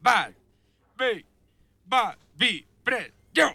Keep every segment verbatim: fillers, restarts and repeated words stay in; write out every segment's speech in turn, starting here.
Va, vi, va, vi, pre, yo.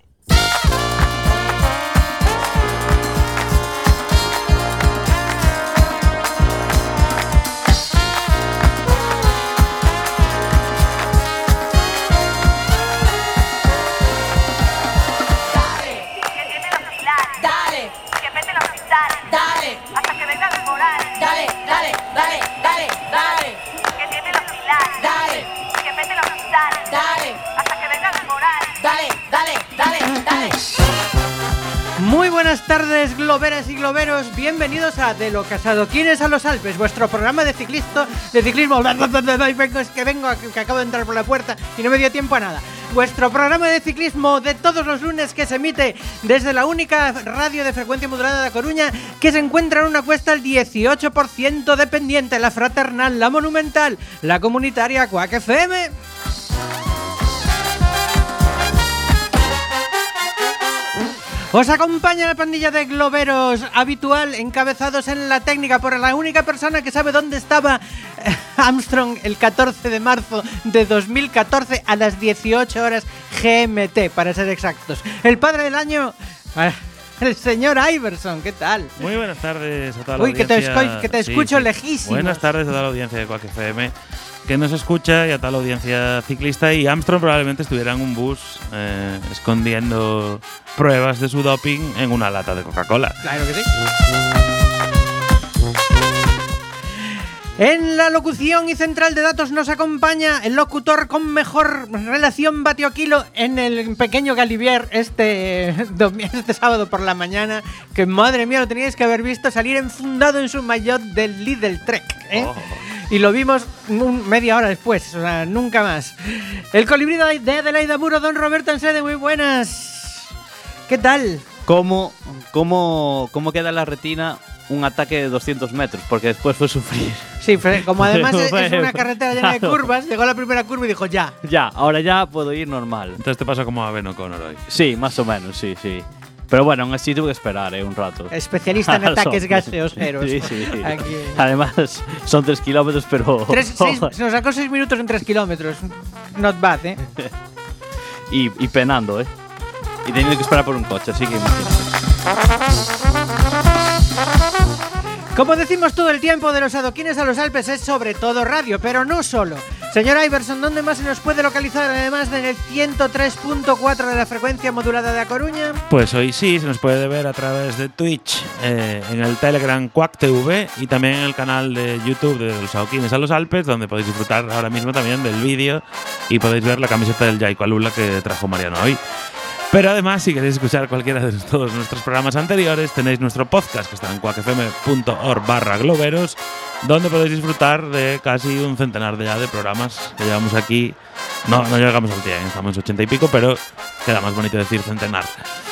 Dale, hasta que venga el moral. Dale, dale, dale, dale, dale. Que tiene los pilares. Dale, que mete los pilares. Dale, hasta que venga el moral. Dale, dale, dale, dale. Muy buenas tardes, globeras y globeros. Bienvenidos a De lo Casadoquines a los Alpes, vuestro programa de ciclista, de ciclismo. Es que vengo, que acabo de entrar por la puerta y no me dio tiempo a nada. Vuestro programa de ciclismo de todos los lunes que se emite desde la única radio de frecuencia modulada de A Coruña, que se encuentra en una cuesta al dieciocho por ciento dependiente, la fraternal, la monumental, la comunitaria Quack F M. Os acompaña la pandilla de globeros habitual, encabezados en la técnica por la única persona que sabe dónde estaba Armstrong el catorce de marzo de dos mil catorce a las dieciocho horas G M T, para ser exactos. El padre del año, el señor Iverson, ¿qué tal? Muy buenas tardes a toda la Uy, audiencia. que te, esco- que te Sí, escucho sí. lejísimo. Buenas tardes a toda la audiencia de Quack F M que nos escucha y a toda la audiencia ciclista. Y Armstrong probablemente estuviera en un bus eh, escondiendo pruebas de su doping en una lata de Coca-Cola. Claro que sí. En la locución y central de datos nos acompaña el locutor con mejor relación vatio-kilo en el pequeño Galivier este, este sábado por la mañana, que madre mía, lo teníais que haber visto salir enfundado en su maillot del Lidl Trek, ¿eh? Oh. Y lo vimos un, media hora después, o sea, nunca más. El colibrí de Adelaida Muro, don Roberto Ansede, muy buenas. ¿Qué tal? ¿Cómo, cómo, cómo queda en la retina un ataque de doscientos metros? Porque después fue sufrir. Sí, como además es, es una carretera llena de curvas, llegó a la primera curva y dijo ya. Ya, ahora ya puedo ir normal. Entonces te pasa como a Ben O'Connor hoy. Sí, más o menos, sí, sí. Pero bueno, aún así tuve que esperar eh, un rato. Especialista en ataques gaseoseros. Sí, sí. Aquí. Además, son tres kilómetros, pero... Tres, seis, se nos sacó seis minutos en tres kilómetros. Not bad, ¿eh? y, y penando, ¿eh? Y teniendo que esperar por un coche, así que imagínate. Como decimos todo el tiempo, de los adoquines a los Alpes es sobre todo radio, pero no solo. Señor Iverson, ¿dónde más se nos puede localizar además en el ciento tres punto cuatro de la frecuencia modulada de A Coruña? Pues hoy sí, se nos puede ver a través de Twitch, eh, en el Telegram Quack T V y también en el canal de YouTube de los adoquines a los Alpes, donde podéis disfrutar ahora mismo también del vídeo y podéis ver la camiseta del Jaico Alula que trajo Mariano hoy. Pero además, si queréis escuchar cualquiera de todos nuestros programas anteriores, tenéis nuestro podcast que está en quack f m punto org barra globeros, donde podéis disfrutar de casi un centenar de ya de programas que llevamos aquí. No, no llegamos al cien, estamos en ochenta y pico, pero queda más bonito decir centenar.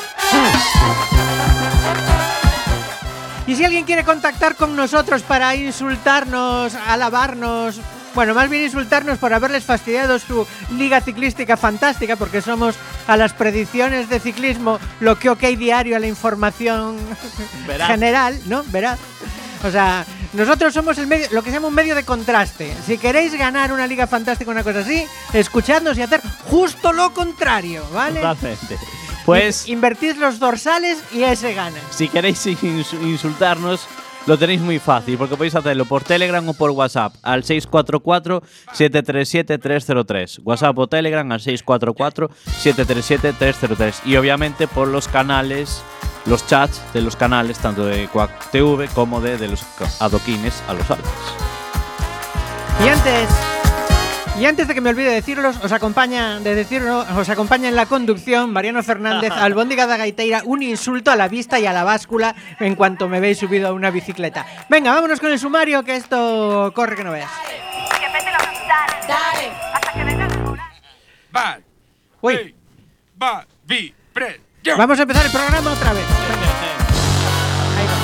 Y si alguien quiere contactar con nosotros para insultarnos, alabarnos, bueno, más bien insultarnos por haberles fastidiado su liga ciclística fantástica, porque somos a las predicciones de ciclismo lo que OK Diario a la información Veraz. general, ¿no? Verás. O sea, nosotros somos el medio, lo que se llama un medio de contraste. Si queréis ganar una liga fantástica, una cosa así, escuchadnos y hacer justo lo contrario, ¿vale? Totalmente. Pues, invertid los dorsales y ese gana. si queréis ins- insultarnos, lo tenéis muy fácil, porque podéis hacerlo por Telegram o por WhatsApp al seis cuatro cuatro, siete tres siete, tres cero tres. WhatsApp o Telegram al seis cuatro cuatro, siete tres siete, tres cero tres. Y obviamente por los canales, los chats de los canales, tanto de Quack T V como de, de los adoquines a los Alpes. Y antes, y antes de que me olvide decirlos, os acompaña, de decirlo, os acompaña en la conducción Mariano Fernández, albóndiga da gaiteira, un insulto a la vista y a la báscula en cuanto me veis subido a una bicicleta. Venga, vámonos con el sumario, que esto corre que no veas. Que mete los pilares. Dale, hasta que venga el moral. Va, Uy, vi, va, vi, pre, yo. vamos a empezar el programa otra vez. Ahí va.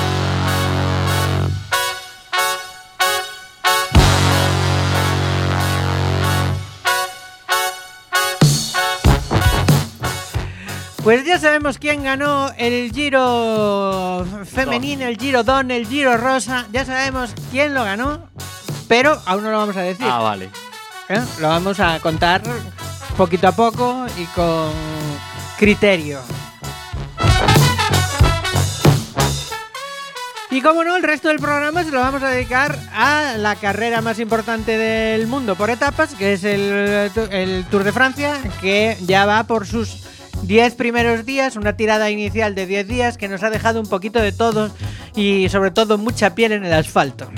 Pues ya sabemos quién ganó el Giro femenino, el Giro Don, el Giro Rosa. Ya sabemos quién lo ganó, pero aún no lo vamos a decir. Ah, vale. ¿eh? Lo vamos a contar poquito a poco y con criterio. Y como no, el resto del programa se lo vamos a dedicar a la carrera más importante del mundo por etapas, que es el, el Tour de Francia, que ya va por sus diez primeros días, una tirada inicial de diez días que nos ha dejado un poquito de todo y sobre todo mucha piel en el asfalto.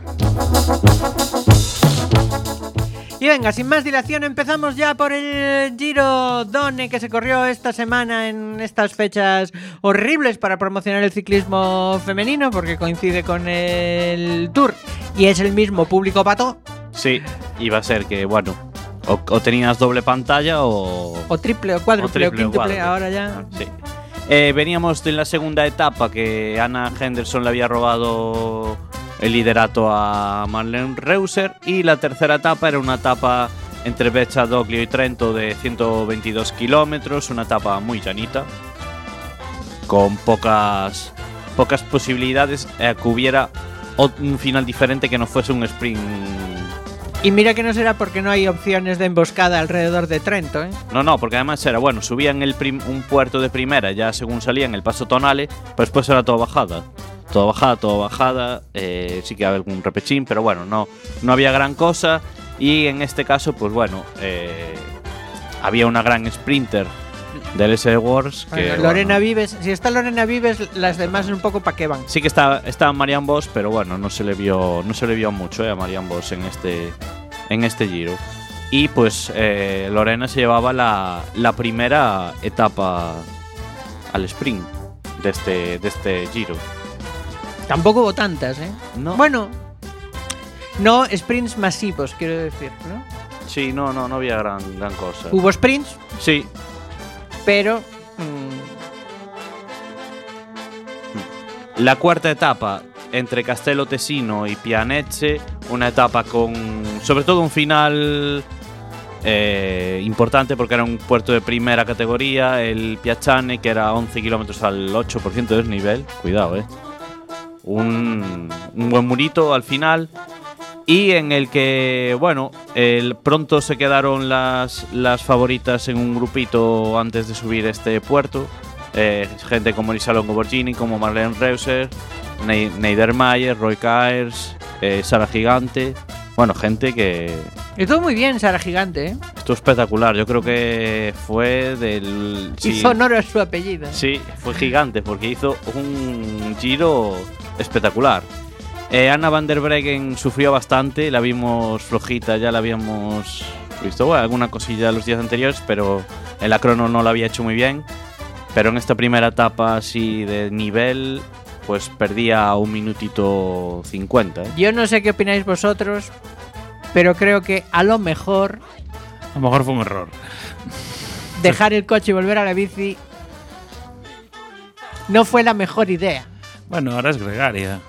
Y venga, sin más dilación, empezamos ya por el Giro Donne que se corrió esta semana en estas fechas horribles para promocionar el ciclismo femenino, porque coincide con el Tour y es el mismo público pató. Sí, iba a ser que, bueno, o, o tenías doble pantalla o... O triple, o cuádruple, o, o, triple, quíntuple, o cuádruple. Ahora ya... Sí. Eh, veníamos de la segunda etapa que Anna Henderson le había robado el liderato a Marlene Reuser, y la tercera etapa era una etapa entre Beccia d'Oglio y Trento de ciento veintidós kilómetros, una etapa muy llanita, con pocas, pocas posibilidades eh, que hubiera un final diferente que no fuese un sprint. Y mira que no será porque no hay opciones de emboscada alrededor de Trento, ¿eh? No, no, porque además era, bueno, subían el prim- un puerto de primera ya según salían el Paso Tonale, pero después era todo bajada. Todo bajada, todo bajada, eh, sí que había algún repechín, pero bueno, no, no había gran cosa. Y en este caso, pues bueno, eh, había una gran sprinter del S D Works que, bueno, Lorena bueno, Vives, si está Lorena Vives, las demás un poco para qué van. sí que está, estaba Marianne Vos, pero bueno, no se le vio, no se le vio mucho eh, a Marianne Vos en este, en este Giro. Y pues eh, Lorena se llevaba la, la primera etapa al sprint de este, de este Giro. Tampoco hubo tantas, ¿eh? No. Bueno, no sprints masivos, quiero decir, ¿no? Sí, no, no, no había gran, gran cosa. Hubo sprints, Sí, pero... mmm, la cuarta etapa entre Castello Tesino y Pianecce, una etapa con sobre todo un final eh, importante porque era un puerto de primera categoría, el Piacciane, que era once kilómetros al ocho por ciento de desnivel, cuidado, eh. Un, un buen murito al final, y en el que, bueno, el, pronto se quedaron las, las favoritas en un grupito antes de subir este puerto. Eh, gente como Elisa Longo-Borghini, como Marlene Reuser, Ne- Neidermayer, Roy Caers, eh, Sara Gigante. Bueno, gente que... estuvo muy bien Sara Gigante, ¿eh? Estuvo espectacular. Yo creo que fue del... sí, Hizo honor a su apellido. Sí, fue gigante porque hizo un giro espectacular. Eh, Anna van der Breggen sufrió bastante, la vimos flojita, ya la habíamos visto, bueno, alguna cosilla los días anteriores, pero en la crono no la había hecho muy bien. Pero en esta primera etapa así de nivel, pues perdía un minutito cincuenta. ¿eh? Yo no sé qué opináis vosotros, pero creo que a lo mejor A lo mejor fue un error. dejar el coche y volver a la bici no fue la mejor idea. Bueno, ahora es gregaria.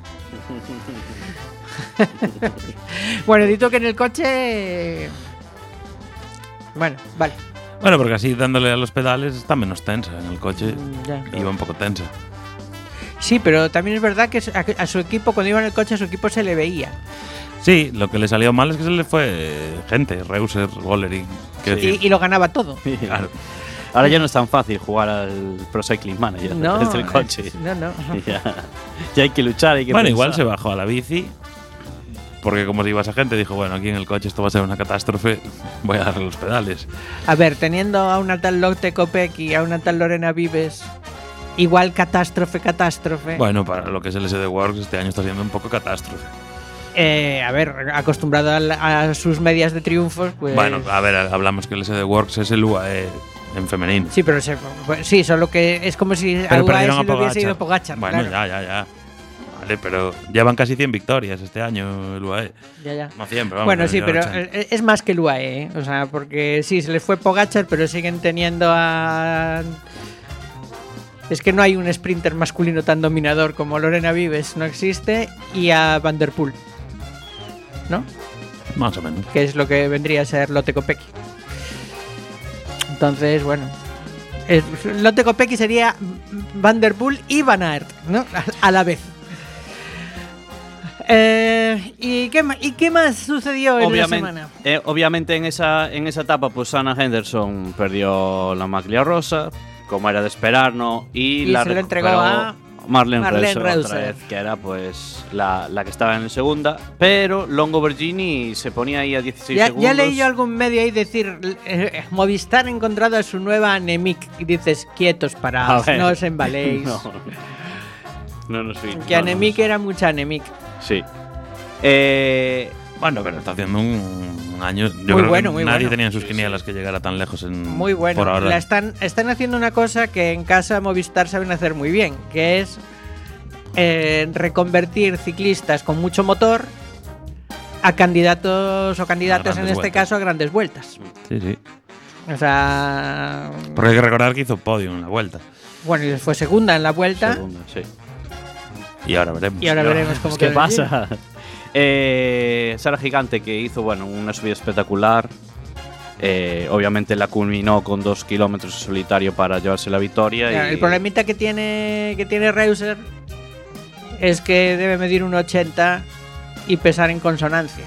Bueno, dito que en el coche... Bueno, vale. Bueno, porque así dándole a los pedales está menos tensa. En el coche Mm, ya. iba un poco tensa. Sí, pero también es verdad que a, a su equipo, cuando iba en el coche, a su equipo se le veía. Sí, lo que le salió mal es que se le fue gente, Reuser, Wollering. Y, y lo ganaba todo. Claro. Ahora ya no es tan fácil jugar al Pro Cycling Manager No, desde el coche. es- no, no. Ya, ya hay que luchar, hay que Bueno, pensar. igual se bajó a la bici. Porque como se iba esa gente, dijo, bueno, aquí en el coche esto va a ser una catástrofe, voy a darle los pedales. A ver, teniendo a una tal Lotte Kopeck y a una tal Lorena Vives, igual catástrofe, catástrofe. Bueno, para lo que es el S D Works, este año está siendo un poco catástrofe. Eh, a ver, acostumbrado a, la- a sus medias de triunfos, pues... Bueno, a ver, hablamos que el S D Works es el U A E en femenino. Sí, pero se- pues, sí, solo que es como si Pero a U A E perdieron se a le hubiese Pogačar. ido Pogačar. Bueno, claro. ya, ya, ya. Vale, pero llevan casi cien victorias este año el U A E. Ya, ya. No cien, pero vamos. Bueno, sí, ya pero ochenta. eh, es más que el U A E, ¿eh? O sea, porque sí, se les fue Pogačar, pero siguen teniendo a... Es que no hay un sprinter masculino tan dominador como Lorena Vives, no existe, y a Van der Poel, ¿no? Más o menos. Que es lo que vendría a ser Lotte Kopecky. Entonces, bueno, es- Lotte Kopecky sería Van der Poel y Van Aert, ¿no? A, a la vez. Eh, Eh, ¿y, qué, ma- ¿Y qué más sucedió en la Obviamente, semana? eh, obviamente en esa, en esa etapa, pues Anna Henderson perdió la maglia rosa, como era de esperar, ¿no? Y, Y la se lo entregó recuperó a Marlene, Marlene Reusser, otra Reusser. vez, que era pues la, la que estaba en segunda, pero Longo Bergini se ponía ahí a dieciséis Ya, segundos. ya leí yo algún medio ahí decir eh, Movistar ha encontrado a su nueva Anemic y dices quietos A parados, ver. no os embaléis. No, no nos fin. Que Anemic era mucha Anemic. Sí. Eh, Bueno, pero está haciendo un año. Yo Muy creo bueno, que muy nadie bueno. tenía en sus quinielas que llegara tan lejos en. Muy bueno. Por ahora. La están, están haciendo una cosa que en casa Movistar saben hacer muy bien, que es eh, reconvertir ciclistas con mucho motor a candidatos o candidatas, en grandes este vueltas. caso, a grandes vueltas. Sí, sí. O sea, Porque hay que recordar que hizo podio en la vuelta. bueno, y fue segunda en la vuelta. segunda, sí. Y ahora veremos. Y ahora veremos cómo ¿Qué queda el Giro. pasa? Eh, Sara Gigante, que hizo bueno una subida espectacular. Eh, obviamente la culminó con dos kilómetros en solitario para llevarse la victoria. Claro, y el problemita que tiene que tiene Reusser es que debe medir un ochenta y pesar en consonancia.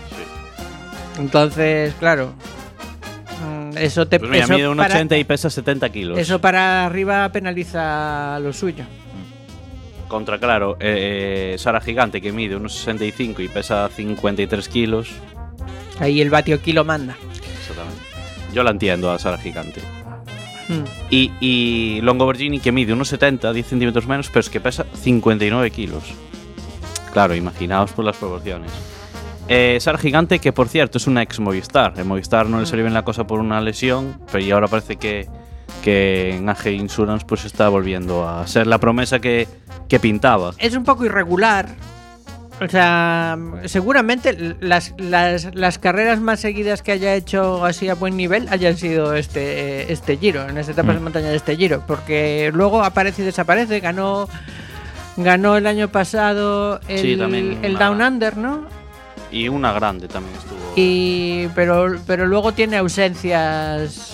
Sí. Entonces, claro, mm, eso te Pues mira, eso mide un para- ochenta y pesa setenta kilos. Eso para arriba penaliza lo suyo. Contra, claro, eh, Sara Gigante, que mide unos sesenta y cinco y pesa cincuenta y tres kilos. Ahí el vatio kilo manda. Exactamente. Yo la entiendo a Sara Gigante. Mm. Y, y Longo Bergini, que mide unos setenta, diez centímetros menos, pero es que pesa cincuenta y nueve kilos. Claro, imaginaos por las proporciones. Eh, Sara Gigante, que por cierto es una ex Movistar. En Movistar no le salió bien la cosa por una lesión, pero y ahora parece que, que en A G Insurance pues está volviendo a ser la promesa que, que pintaba. Es un poco irregular. O sea, seguramente las, las, las carreras más seguidas que haya hecho así a buen nivel hayan sido este, este Giro, en esta etapa de Mm. montaña de este Giro, porque luego aparece y desaparece. Ganó, ganó el año pasado el, Sí, también el una- Down Under, ¿no? Y una grande también estuvo. Y pero, pero luego tiene ausencias,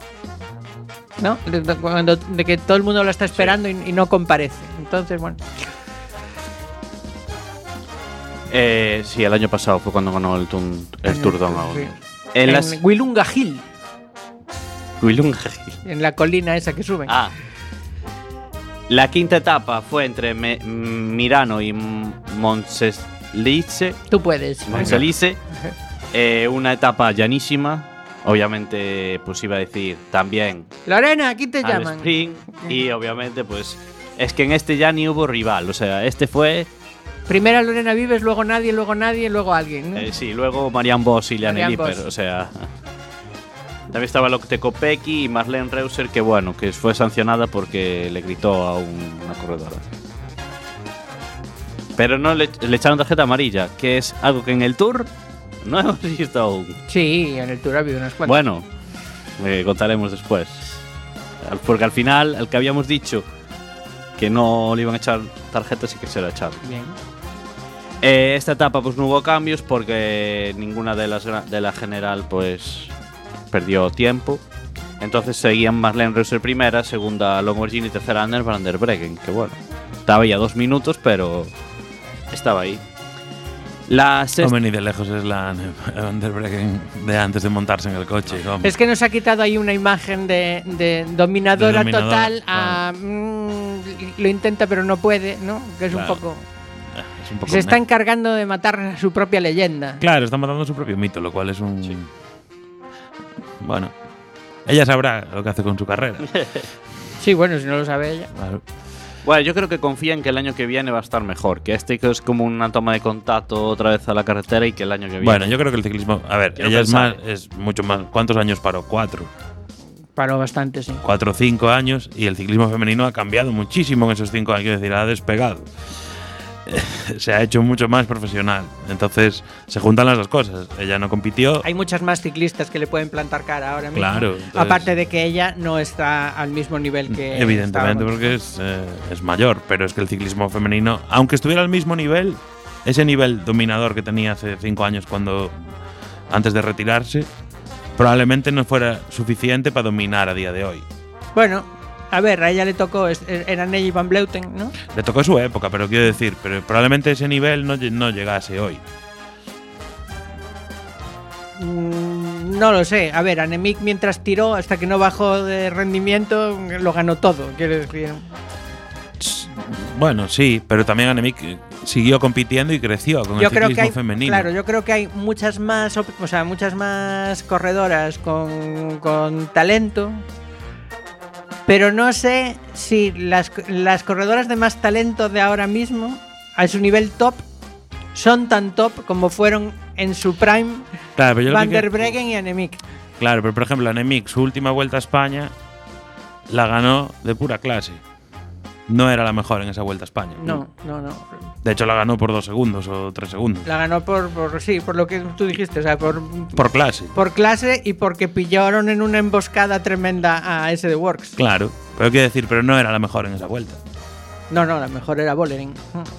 ¿no? De, de- cuando- de que todo el mundo lo está esperando y, y no comparece. Entonces, bueno. Eh, sí, el año pasado fue cuando ganó el, tun- el Tour de Down. Sí. En En las Willunga Hill, Willunga. en la colina esa que suben. Ah. La quinta etapa fue entre Me- Mirano y Monselice. Tú puedes. Monselice. Eh, una etapa llanísima. Obviamente, pues iba a decir también Lorena, aquí te al llaman. sprint. Y obviamente, pues es que en este ya ni hubo rival. O sea, este fue. Primera Lorena Vives, luego nadie, luego nadie, luego alguien, ¿no? Eh, sí, luego Marianne Vos y Liane Marianne Lippert, Vos. o sea. También estaba Locte Kopecky y Marlene Reusser, que bueno, que fue sancionada porque le gritó a un- una corredora. Pero no le, le echaron tarjeta amarilla, que es algo que en el Tour no hemos visto aún. Sí, en el Tour ha habido unas cuantas. Bueno, eh, contaremos después. Al- Porque al final, el que habíamos dicho que no le iban a echar tarjeta, sí que se la echaron. Bien. Eh, esta etapa pues no hubo cambios porque ninguna de las gra- de la general pues perdió tiempo. Entonces seguían Marlene Reusser primera, segunda Longo Bergini y tercera Anders van der Breggen, que bueno, estaba ya dos minutos, pero estaba ahí. La sexta, Hombre, ni de lejos es la Van der Breggen de antes de montarse en el coche. hombre. Es que nos ha quitado ahí una imagen de, de dominadora, De dominadora, total a mm, lo intenta pero no puede, ¿no? Que es Claro. un poco. Es un poco Se está meh. encargando de matar a su propia leyenda. Claro, está matando su propio mito, lo cual es un. Bueno. Ella sabrá lo que hace con su carrera. Sí, bueno, si no lo sabe ella. Claro. bueno, yo creo que confía en que el año que viene va a estar mejor, que este que es como una toma de contacto otra vez a la carretera y que el año que viene. Bueno, yo creo que el ciclismo. A ver, Quiero ella es, pensar. más, es mucho más. ¿Cuántos años paró? Cuatro. Paró bastante, sí. Cuatro o cinco años. Y el ciclismo femenino ha cambiado muchísimo en esos cinco años. Quiero decir, ha despegado. Se ha hecho mucho más profesional. Entonces, se juntan las dos cosas. Ella no compitió. Hay muchas más ciclistas que le pueden plantar cara ahora mismo. Claro, entonces- Aparte de que ella no está al mismo nivel que. Evidentemente, estaba porque es, eh, es mayor, pero es que el ciclismo femenino, aunque estuviera al mismo nivel, ese nivel dominador que tenía hace cinco años cuando antes de retirarse, probablemente no fuera suficiente para dominar a día de hoy. Bueno, A ver, a ella le tocó, es- era Nelly Van Vleuten, ¿no? Le tocó su época, pero quiero decir, pero probablemente ese nivel no, lle- no llegase hoy. Mm, no lo sé. A ver, Annemiek mientras tiró hasta que no bajó de rendimiento lo ganó todo, quiero decir. Bueno, sí, pero también Annemiek eh, siguió compitiendo y creció con Yo el creo ciclismo que hay, femenino. claro, yo creo que hay muchas más, op- o sea, muchas más corredoras con, con talento, pero no sé si las, las corredoras de más talento de ahora mismo, a su nivel top, son tan top como fueron en su prime Claro, pero yo lo Van que- der Breggen y Annemiek. Claro, pero por ejemplo, Annemiek, su última vuelta a España, la ganó de pura clase. No era la mejor en esa vuelta a España. No, no, no. De hecho, la ganó por dos segundos o tres segundos. La ganó por, por sí, por lo que tú dijiste, o sea, por, Por clase. por clase y porque pillaron en una emboscada tremenda a ese de Works. Claro. Pero quiero decir, pero no era la mejor en esa vuelta. No, no, la mejor era Bollering.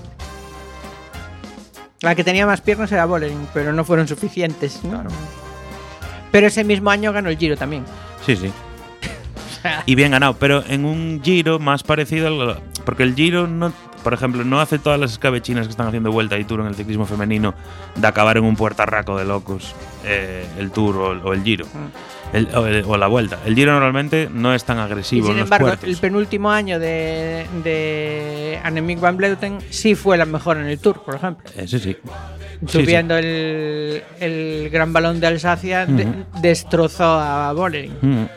La que tenía más piernas era Bollering, pero no fueron suficientes. ¿no? Pero ese mismo año ganó el Giro también. Sí, sí. Y bien ganado, pero en un Giro más parecido al… Porque el Giro, no, por ejemplo, no hace todas las escabechinas que están haciendo Vuelta y Tour en el ciclismo femenino de acabar en un puertarraco de locos eh, el Tour o, o el Giro. El- o, el- o la Vuelta. El Giro normalmente no es tan Y agresivo sin en los embargo, puertos. el penúltimo año de, de Annemiek van Vleuten sí fue la mejor en el Tour, por ejemplo. Ese sí. Sí, Subiendo El, el Gran Balón de Alsacia, de- Ujú. destrozó a Bollering. sí. Mm.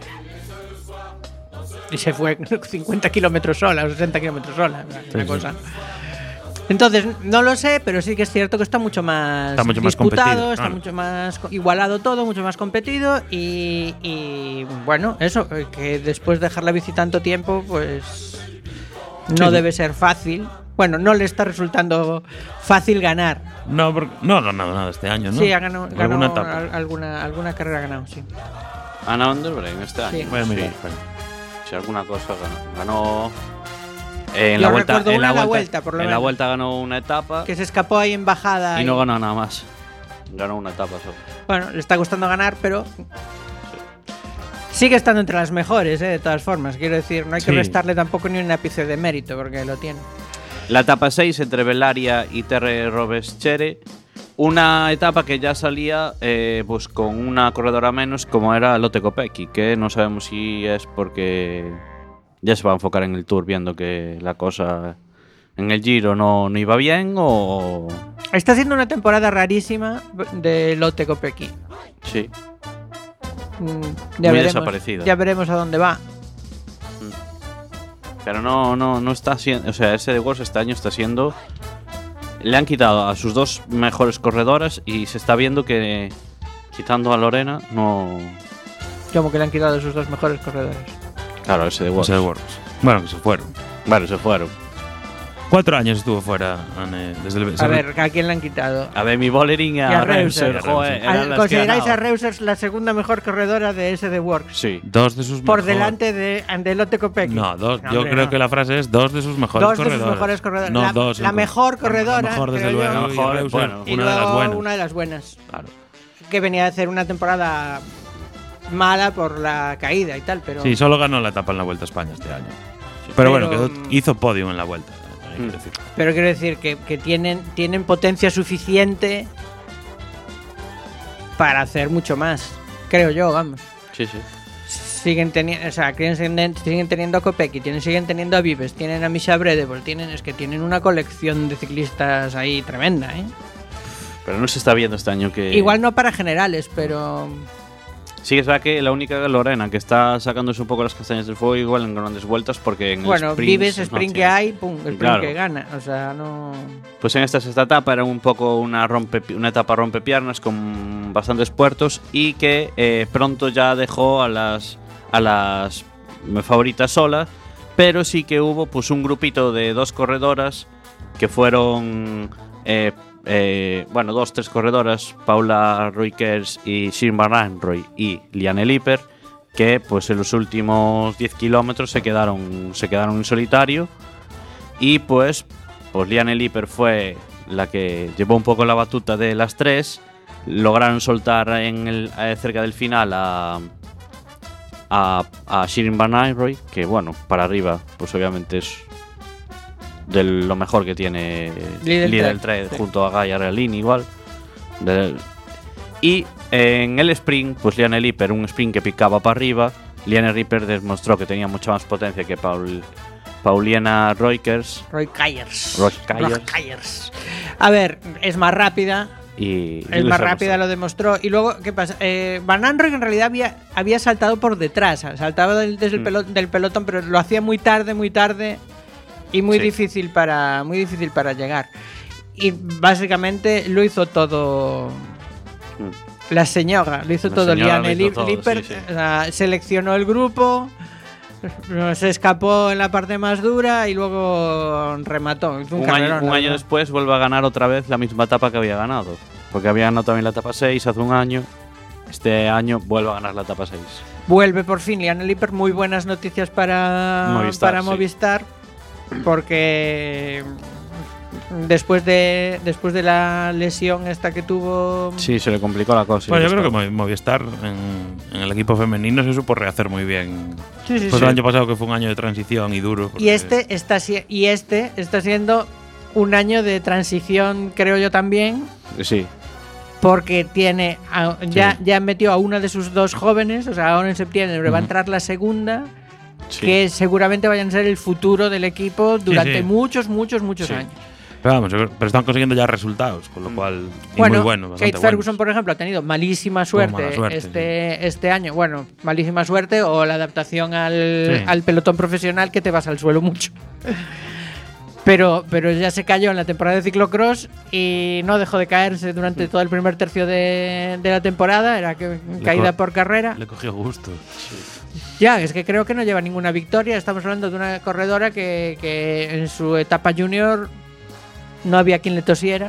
Y se fue cincuenta kilómetros sola, o sesenta kilómetros sola. Una sí. cosa. Entonces, no lo sé, pero sí que es cierto que está mucho más Está mucho más disputado, competido, está claro. mucho más co- igualado todo, mucho más competido y, y, bueno, eso, eh, que después de dejar la bici tanto tiempo, pues no Sí. debe ser fácil. Bueno, no le está resultando fácil ganar. No, porque no ha ganado nada este año, ¿no? Sí, ha ganado, ganó Alguna etapa. al- alguna, alguna carrera ha ganado, sí. Ana Van der Breggen este año. Sí. Voy a mirar, Sí. espera. Si alguna cosa ganó. Ganó. eh, en Yo la vuelta, recuerdo en una la en la vuelta, vuelta, por lo en la menos. vuelta ganó una etapa Que se escapó ahí en bajada. y no ganó nada más. Ganó una etapa solo. Bueno, le está costando ganar, pero sigue estando entre las mejores, ¿eh? De todas formas. Quiero decir, no hay que Sí. restarle tampoco ni un ápice de mérito, porque lo tiene. La etapa seis entre Bellaria y Terre Robeschere. Una etapa que ya salía eh, pues con una corredora menos como era Lotte Kopecky, que no sabemos si es porque ya se va a enfocar en el Tour viendo que la cosa en el Giro no, no iba bien o… Está siendo una temporada rarísima de Lotte Kopecky. Sí. Mm, Muy ya veremos, desaparecida. ya veremos a dónde va. Pero no, no, no está siendo… O sea, ese de Wors este año está siendo… Le han quitado a sus dos mejores corredoras y se está viendo que quitando a Lorena no… Como que le han quitado sus dos mejores corredores. Claro, ese de Wors. Ese de Works. Bueno, que se fueron. Bueno, se fueron. Cuatro años estuvo fuera, Anne, desde el… A ver, ¿a quién le han quitado? A Demi Bollering y a, Y a Reuser, Reuser. joder, Al- eran Al- las que ¿Consideráis a ganaban. Reusers la segunda mejor corredora de ese de Works? Sí. Dos de sus Por mejor- delante de, de Lotte Kopecky. No, dos. No, yo hombre, creo no. que la frase es dos de sus mejores Dos de sus corredoras. mejores corredoras. No, La- dos. la en- mejor corredora, La mejor, desde creo yo. luego. La y mejor, Reuser, bueno. Y una luego de las buenas. una de las buenas. Claro. Que venía a hacer una temporada mala por la caída y tal, pero Sí, solo ganó la etapa en la Vuelta a España este año. Pero, bueno, Pero, quedó- mm, hizo podio en la Vuelta. hay que Mm. decirlo. pero quiero decir que, que tienen, tienen potencia suficiente para hacer mucho más. Creo yo, vamos. Sí, sí. Siguen teniendo, o sea, siguen, siguen teniendo a Kopecky, tienen, siguen teniendo a Vives, tienen a Misha Bredebol, tienen, es que tienen una colección de ciclistas ahí tremenda, ¿eh? Pero no se está viendo este año que… Igual no para generales, pero Sí, es verdad que la única Lorena que está sacándose un poco las castañas del fuego igual en grandes vueltas porque en el bueno, sprint Vives, no sprint que tiene. hay, pum, el sprint Claro. que gana, o sea, no… Pues en esta sexta etapa era un poco una, rompe, una etapa rompepiernas con bastantes puertos y que eh, pronto ya dejó a las, a las favoritas solas, pero sí que hubo pues un grupito de dos corredoras que fueron… eh, eh, bueno, dos, tres corredoras, Paula Roykers y Shirma Ranroy y Liane Lippert, que pues en los últimos diez kilómetros se quedaron, se quedaron en solitario y pues, pues Liane Lippert fue la que llevó un poco la batuta de las tres, lograron soltar en el, eh, cerca del final a, a, a Shirin Van Ayroy, que bueno, para arriba, pues obviamente es de lo mejor que tiene Lidl Lidl Trade, Trade, sí. junto a Gaia Realini igual. De- y en el sprint, pues Liane Ripper, un sprint que picaba para arriba. Liane Ripper demostró que tenía mucha más potencia que Paul, Pauliana Roykers. Roy Kayers. Roy Kayers. Roy Kayers. A ver, es más rápida. Y, Es y más se rápida, demostró. lo demostró. Y luego, ¿qué pasa? Eh, Van Anrooy en realidad había, había saltado por detrás. Saltaba del, desde el Mm. pelo- del pelotón, pero lo hacía muy tarde, muy tarde. Y muy Sí. difícil para. Muy difícil para llegar. Y básicamente lo hizo todo. Mm. La señora, lo hizo La todo señora Liane lo hizo Lip- todo, Lippert, sí, sí. o sea, seleccionó el grupo, se escapó en la parte más dura y luego remató. Hizo un, Un año, carrerón, un la año verdad. después vuelve a ganar otra vez la misma etapa que había ganado. Porque había ganado también la etapa seis hace un año. Este año vuelve a ganar la etapa seis. Vuelve por fin Liane Lippert, muy buenas noticias para Movistar, para sí. Movistar, porque después de después de la lesión esta que tuvo. Sí, se le complicó la cosa. Pues y yo creo que estaba- Movi- Movistar en, en el equipo femenino se supo rehacer muy bien. Sí, sí, Después sí. del año pasado que fue un año de transición y duro. Y porque- este está si- y este está siendo un año de transición, creo yo también, Sí, porque tiene a- ya Sí. ya metió a una de sus dos jóvenes, o sea, ahora en septiembre va a Ujú. entrar la segunda, sí. que seguramente vayan a ser el futuro del equipo durante sí. muchos, muchos, muchos Sí. años. Pero vamos, yo creo- pero están consiguiendo ya resultados, con lo cual. Y Bueno, muy bueno. bastante Kate Ferguson, buenos. por ejemplo, ha tenido malísima suerte, mala suerte, este, este año. Bueno, malísima suerte o la adaptación al, Sí. al pelotón profesional que te vas al suelo mucho. Pero, pero ya se cayó en la temporada de ciclocross y no dejó de caerse durante todo el primer tercio de, de la temporada. Era que, caída co- por carrera. Le cogió gusto. Ya, es que creo que no lleva ninguna victoria. Estamos hablando de una corredora que, que en su etapa junior no había quien le tosiera.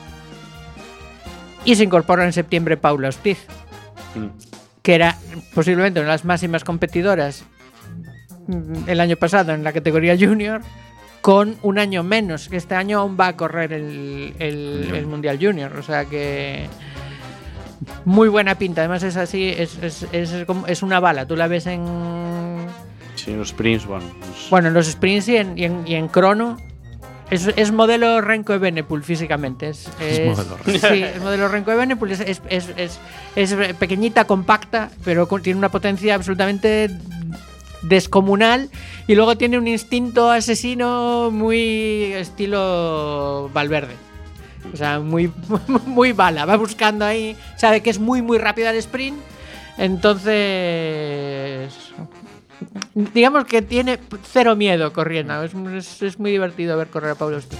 Y se incorpora en septiembre Paula Ostiz, Mm. que era posiblemente una de las máximas competidoras mm, el año pasado en la categoría junior, con un año menos, que este año aún va a correr el, el- el Mundial Junior. O sea que muy buena pinta. Además es así, es, es, es, como- es una bala. Tú la ves en Sí, los sprints, bueno. pues- bueno, en los sprints y en, y en, y en crono. Es, es modelo Renko Evenepoel físicamente. Es, es- modelo Sí, es modelo Renko Evenepoel. Es, es, es, es, es pequeñita, compacta, pero con- tiene una potencia absolutamente descomunal. Y luego tiene un instinto asesino muy estilo Valverde. O sea, muy, muy bala. Va buscando ahí. Sabe que es muy, muy rápida el sprint. Entonces, digamos que tiene cero miedo corriendo. Es, es- es muy divertido ver correr a Pablo Ostiz.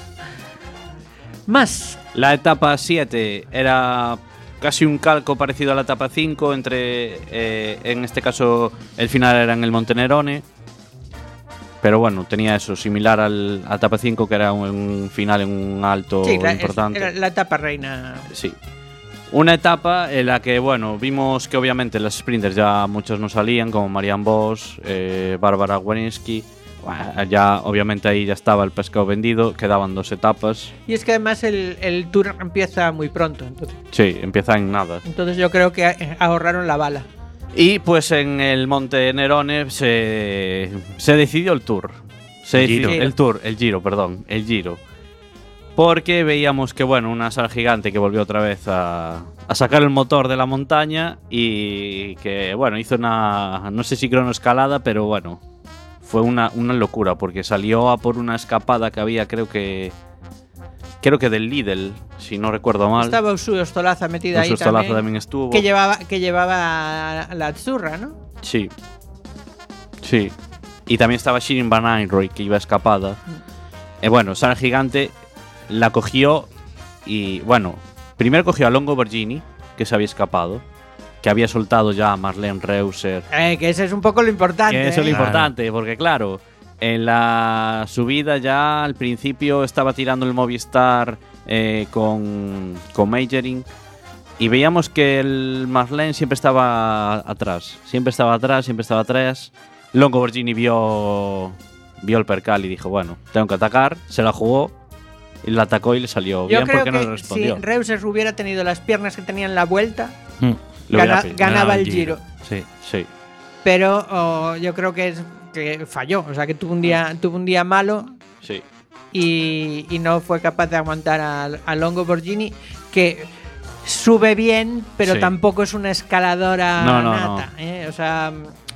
Más. La etapa siete era casi un calco parecido a la etapa cinco, entre, eh, en este caso, el final era en el Montenerone. Pero bueno, tenía eso, similar al, a la etapa cinco, que era un, un final en un alto Sí, la, es- importante. era la etapa reina. Sí. Una etapa en la que, bueno, vimos que obviamente las sprinters ya muchos no salían, como Marianne Vos, eh, Bárbara Waninsky. Bueno, ya, obviamente ahí ya estaba el pescado vendido, quedaban dos etapas. Y es que además el, el tour empieza muy pronto. Entonces, Sí, empieza en nada. entonces yo creo que eh, ahorraron la bala. Y pues en el Monte Nerone se, se decidió el Tour. Se El decidió Giro. el Tour, el Giro, perdón, el Giro. Porque veíamos que, bueno, una sal gigante que volvió otra vez a, a sacar el motor de la montaña y que, bueno, hizo una, no sé si cronoescalada, pero bueno, fue una, una locura porque salió a por una escapada que había, creo que, creo que del Lidl, si no recuerdo mal. Estaba Usu Ostolaza metida Usu ahí Ostolaza también. también estuvo. Que llevaba, que llevaba la Azzurra, ¿no? Sí. Sí. Y también estaba Shirin Van Ayroy, que iba escapada. Eh, bueno, Sara Gigante la cogió y, bueno, primero cogió a Longo Borghini, que se había escapado, que había soltado ya a Marlene Reuser. Eh, que ese es un poco lo importante. Que eso es lo ¿eh? Claro. importante, porque claro, en la subida ya al principio estaba tirando el Movistar eh, con, con Majoring. Y veíamos que el Marlene siempre estaba atrás. Siempre estaba atrás, siempre estaba atrás. Longo Borghini vio, vio el percal y dijo, bueno, tengo que atacar. Se la jugó y la atacó y le salió Yo bien creo porque que no le respondió. si Reuser hubiera tenido las piernas que tenía en la vuelta, Mm. Le hubiera gana- pillado. ganaba el Giro. Sí. Sí. pero oh, yo creo que, es, que falló, o sea, que tuvo un día, tuvo un día malo Sí. y, y no fue capaz de aguantar a, a Longo Borghini, que sube bien, pero Sí. tampoco es una escaladora No, no, nata. ¿eh? O sea,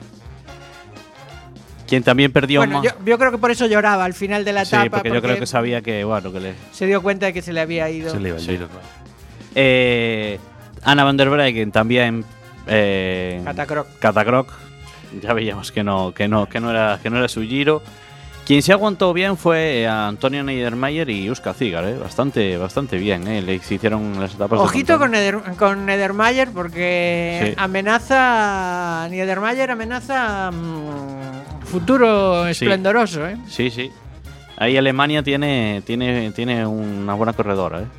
Quien también perdió bueno, más. yo, yo creo que por eso lloraba al final de la Sí, etapa. porque, yo creo que sabía que, bueno, que le. se dio cuenta de que se le había ido. Se le iba el Sí. tiro, claro. Eh, Anna van der Breggen también. Eh, Catacroc. Catacroc. Ya veíamos que no, que no, que no era, que no era su giro. Quien se aguantó bien fue Antonio Niedermayer y Uska Zigar, ¿eh? bastante, bastante bien, ¿eh? Le hicieron las etapas. de Ojito con, montaña. Neder, con Niedermayer, porque Sí. amenaza. Niedermayer amenaza mm, futuro Sí. esplendoroso, ¿eh? Sí, sí. Ahí Alemania tiene, tiene, tiene una buena corredora, ¿eh?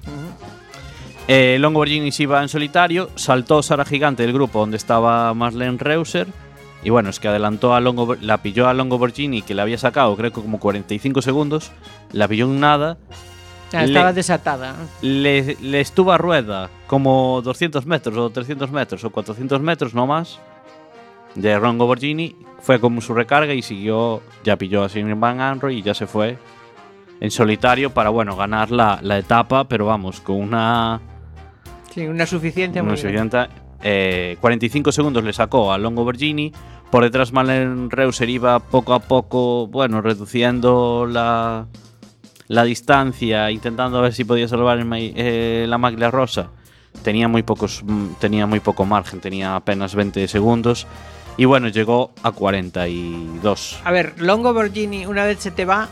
Eh, Longo Borghini se iba en solitario, saltó Sara Gigante del grupo donde estaba Marlene Reuser. Y bueno, es que adelantó a Longo, la pilló a Longo Borghini, que le había sacado, creo que como cuarenta y cinco segundos. La pilló en nada. Ah, estaba Le- desatada. Le, le estuvo a rueda como doscientos metros o trescientos metros o cuatrocientos metros, no más, de Longo Borghini. Fue como su recarga y siguió, ya pilló a Simon Van Anroy y ya se fue en solitario para, bueno, ganar la, la etapa, pero vamos, con una... Sí, una suficiente. una muy bien. siguiente, eh, cuarenta y cinco segundos le sacó a Longo Borghini. Por detrás Marlene Reuser iba poco a poco, bueno, reduciendo la, la distancia, intentando ver si podía salvar el ma- eh, la maglia rosa. Tenía muy, pocos, mm, tenía muy poco margen, tenía apenas veinte segundos. Y bueno, llegó a cuarenta y dos. A ver, Longo Borghini, una vez se te va,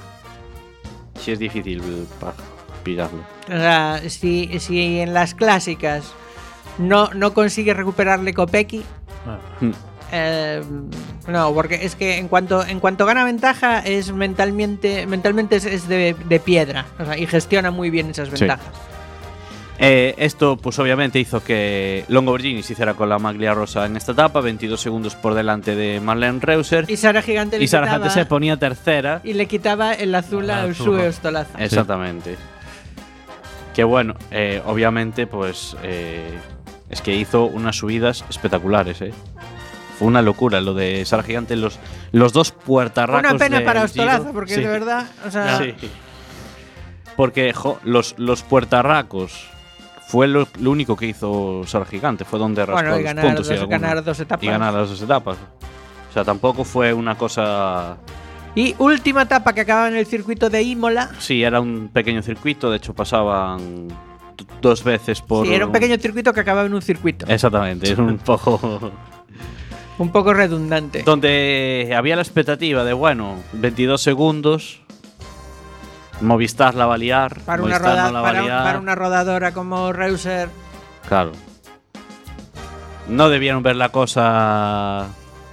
Sí es difícil para pillarlo. o sea, si, si en las clásicas no, no consigues recuperarle Kopecky, Mm. eh, no, porque es que en cuanto, en cuanto gana ventaja es mentalmente, mentalmente es, es de, de piedra, o sea, y gestiona muy bien esas Sí. ventajas. Eh, esto, pues obviamente hizo que Longo Borghini se hiciera con la maglia rosa en esta etapa, veintidós segundos por delante de Marlene Reuser. Y Sara Gigante le Y Sara quitaba- Gigante se ponía tercera. y le quitaba el azul a El Ursula azul. Ostolaza. Exactamente. Que bueno, eh, obviamente, pues eh, es que hizo unas subidas espectaculares, ¿eh? Fue una locura lo de Sara Gigante, los, los dos puertarracos. Una pena del para Ostolaza, Giro. porque Sí. de verdad, o sea, Sí. Porque jo, los, los puertarracos fue lo, lo único que hizo Sara Gigante, fue donde rascó bueno, y los ganar, puntos dos, y, alguna- ganar dos etapas. y ganar las dos etapas. O sea, tampoco fue una cosa. Y última etapa que acababa en el circuito de Imola. Sí, era un pequeño circuito, de hecho pasaban d- dos veces por. Sí, era un pequeño circuito que acababa en un circuito. Exactamente, es un poco. Un poco redundante. Donde había la expectativa de, bueno, veintidós segundos. Movistar la va a liar. Para una, Movistar roda- no la va a para, liar. para una rodadora como Reuser. Claro. No debieron ver la cosa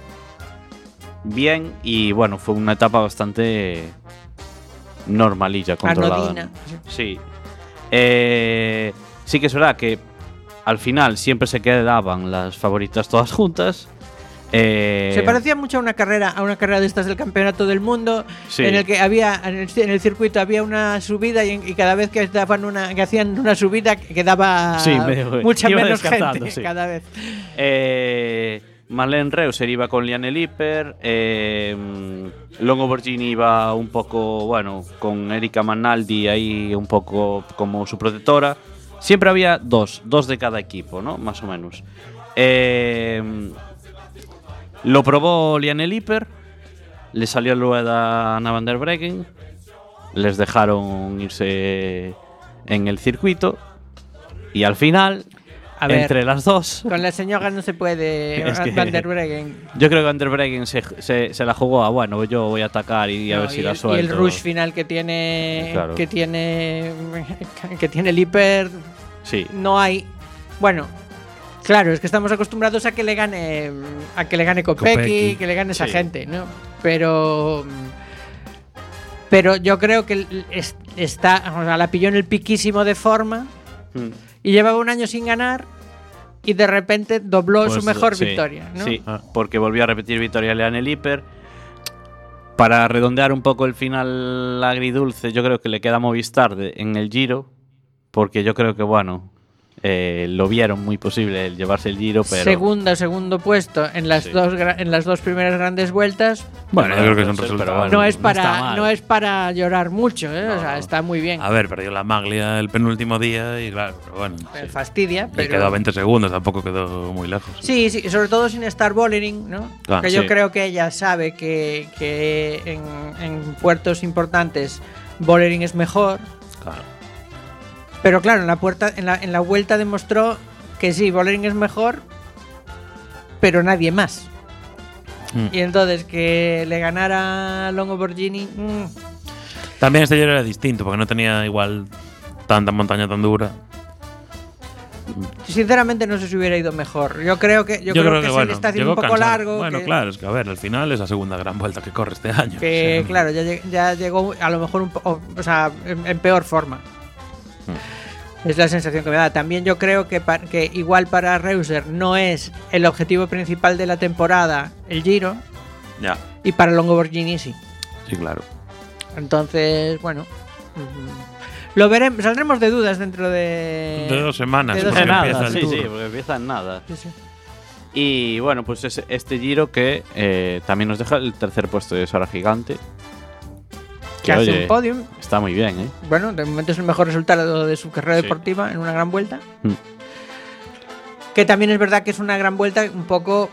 bien y bueno, fue una etapa bastante normalilla, controlada. Anodina. Sí. Eh, sí que es verdad que al final siempre se quedaban las favoritas todas juntas. Eh, Se parecía mucho a una carrera, a una carrera de estas del campeonato del mundo, Sí. en el que había en el, en el circuito había una subida y, y cada vez que daban una, que hacían una subida quedaba Sí, medio- mucha iba menos descartando, gente sí. cada vez. Eh, Marlene Reuser iba con Liane Lippert, eh, Longo Borghini iba un poco, bueno, con Erika Manaldi ahí un poco como su protectora. Siempre había dos, dos de cada equipo, ¿no? Más o menos. Eh, lo probó Liane Lippert, le salió luego a Anna van der Breggen, les dejaron irse en el circuito y al final, A ver, entre las dos, con la señora no se puede Es que- Van der Breggen. yo creo que Van der Breggen se, se, se la jugó a, bueno, yo voy a atacar y a No, ver si y la el, suelto. y el rush final que tiene Claro. que tiene que tiene el hiper Sí, no hay. Bueno, claro, es que estamos acostumbrados a que le gane a que le gane Kopecky, Kopecky, que le gane esa sí. gente, ¿no? Pero pero yo creo que el- es- está, o sea, la pilló en el piquísimo de forma Mm. y llevaba un año sin ganar y de repente dobló Pues, su mejor sí, victoria, ¿no? Sí, Ah. porque volvió a repetir victoria Liane Lippert. Para redondear un poco el final agridulce, yo creo que le queda Movistar de- en el Giro, porque yo creo que, bueno, eh, lo vieron muy posible el llevarse el Giro, pero Segunda, segundo puesto en las Sí. dos gra- en las dos primeras grandes vueltas. Bueno, yo creo que es un Pero resultado. bueno, No es no está para mal. no es para llorar mucho, ¿eh? No, O sea, no. está muy bien. A ver, perdió la Maglia el penúltimo día y claro, pero bueno. Me fastidia, Y pero quedó a veinte segundos, tampoco quedó muy lejos. Sí, sí, sobre todo sin estar Bollering, ¿no? Claro, que yo sí. creo que ella sabe que, que en, en puertos importantes Bollering es mejor. Claro. Pero claro, en la puerta, en la, en la vuelta demostró que sí, Bollering es mejor, pero nadie más. Mm. Y entonces que le ganara Longo Borghini, mm, También este Giro era distinto, porque no tenía igual tanta montaña tan dura. sinceramente no sé si hubiera ido mejor. Yo creo que yo, creo, que, se bueno, le está haciendo un llegó poco cansado. largo. Bueno, que, claro, es que a ver, al final es la segunda gran vuelta que corre este año. que, O sea, claro, ya, lleg- ya llegó a lo mejor un poco, o sea, en, en peor forma. Hmm. Es la sensación que me da. También yo creo que, pa- que igual para Reuser no es el objetivo principal de la temporada el Giro, Ya, y para Longo Borghini sí. sí, claro. Entonces, bueno, mm, lo veremos. Saldremos de dudas dentro de. De dos semanas, de dos porque de semanas, empieza nada, el sí, Tour. sí, porque empieza en nada. Sí, sí. Y bueno, pues es este Giro que eh, también nos deja el tercer puesto de Sara Gigante. Que Que, hace oye, un podium. está muy bien, ¿eh? Bueno, de momento es el mejor resultado de su carrera Sí. deportiva en una gran vuelta. Mm. Que también es verdad que es una gran vuelta un poco.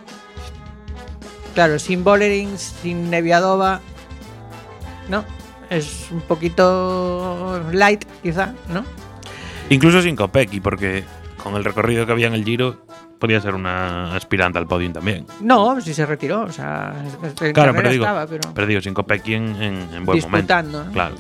Claro, sin Bollering, sin Neviadova. ¿No? Es un poquito light, quizá, ¿no? Incluso sin Kopecky, porque con el recorrido que había en el Giro, podía ser una aspirante al podium también. No, si se retiró, o sea, en Claro, carrera pero digo, estaba, pero pero digo, sin Kopecky en, en, en buen disputando, momento. ¿no? Claro.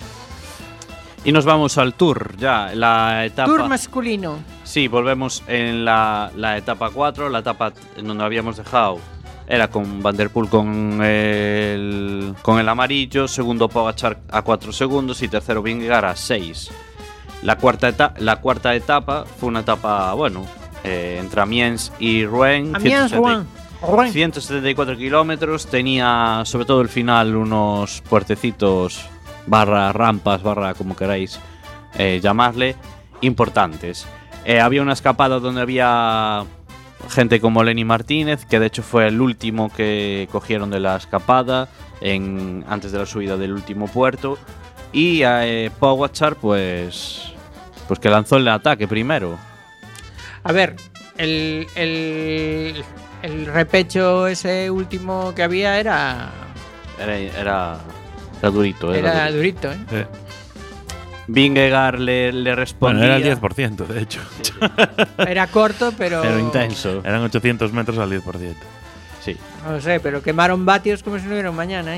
Y nos vamos al Tour, ya, la etapa. Tour masculino. Sí, volvemos en la, la etapa cuatro, la etapa en donde habíamos dejado era con Van der Poel con el, con el amarillo, segundo Pogačar a cuatro segundos y tercero Vingegaard a seis. La cuarta, eta- la cuarta etapa fue una etapa, bueno, eh, entre Amiens y Rouen. Amiens, Rouen. Rouen. ciento setenta y cuatro kilómetros, tenía sobre todo el final unos puertecitos, barra rampas, barra como queráis eh, llamarle, importantes. Eh, había una escapada donde había gente como Lenny Martínez, que de hecho fue el último que cogieron de la escapada en, antes de la subida del último puerto. Y eh, Pogačar, pues, pues que lanzó el ataque primero. A ver, el, el, el repecho ese último que había era, Era, era, era durito. Era era durito. durito, ¿eh? Eh, Vingegaard le, le Bueno, respondía. era el diez por ciento, de hecho. Era corto, pero. Pero intenso. Eran ochocientos metros al diez por ciento. Sí. No sé, pero quemaron vatios como si no hubiera un mañana, ¿eh?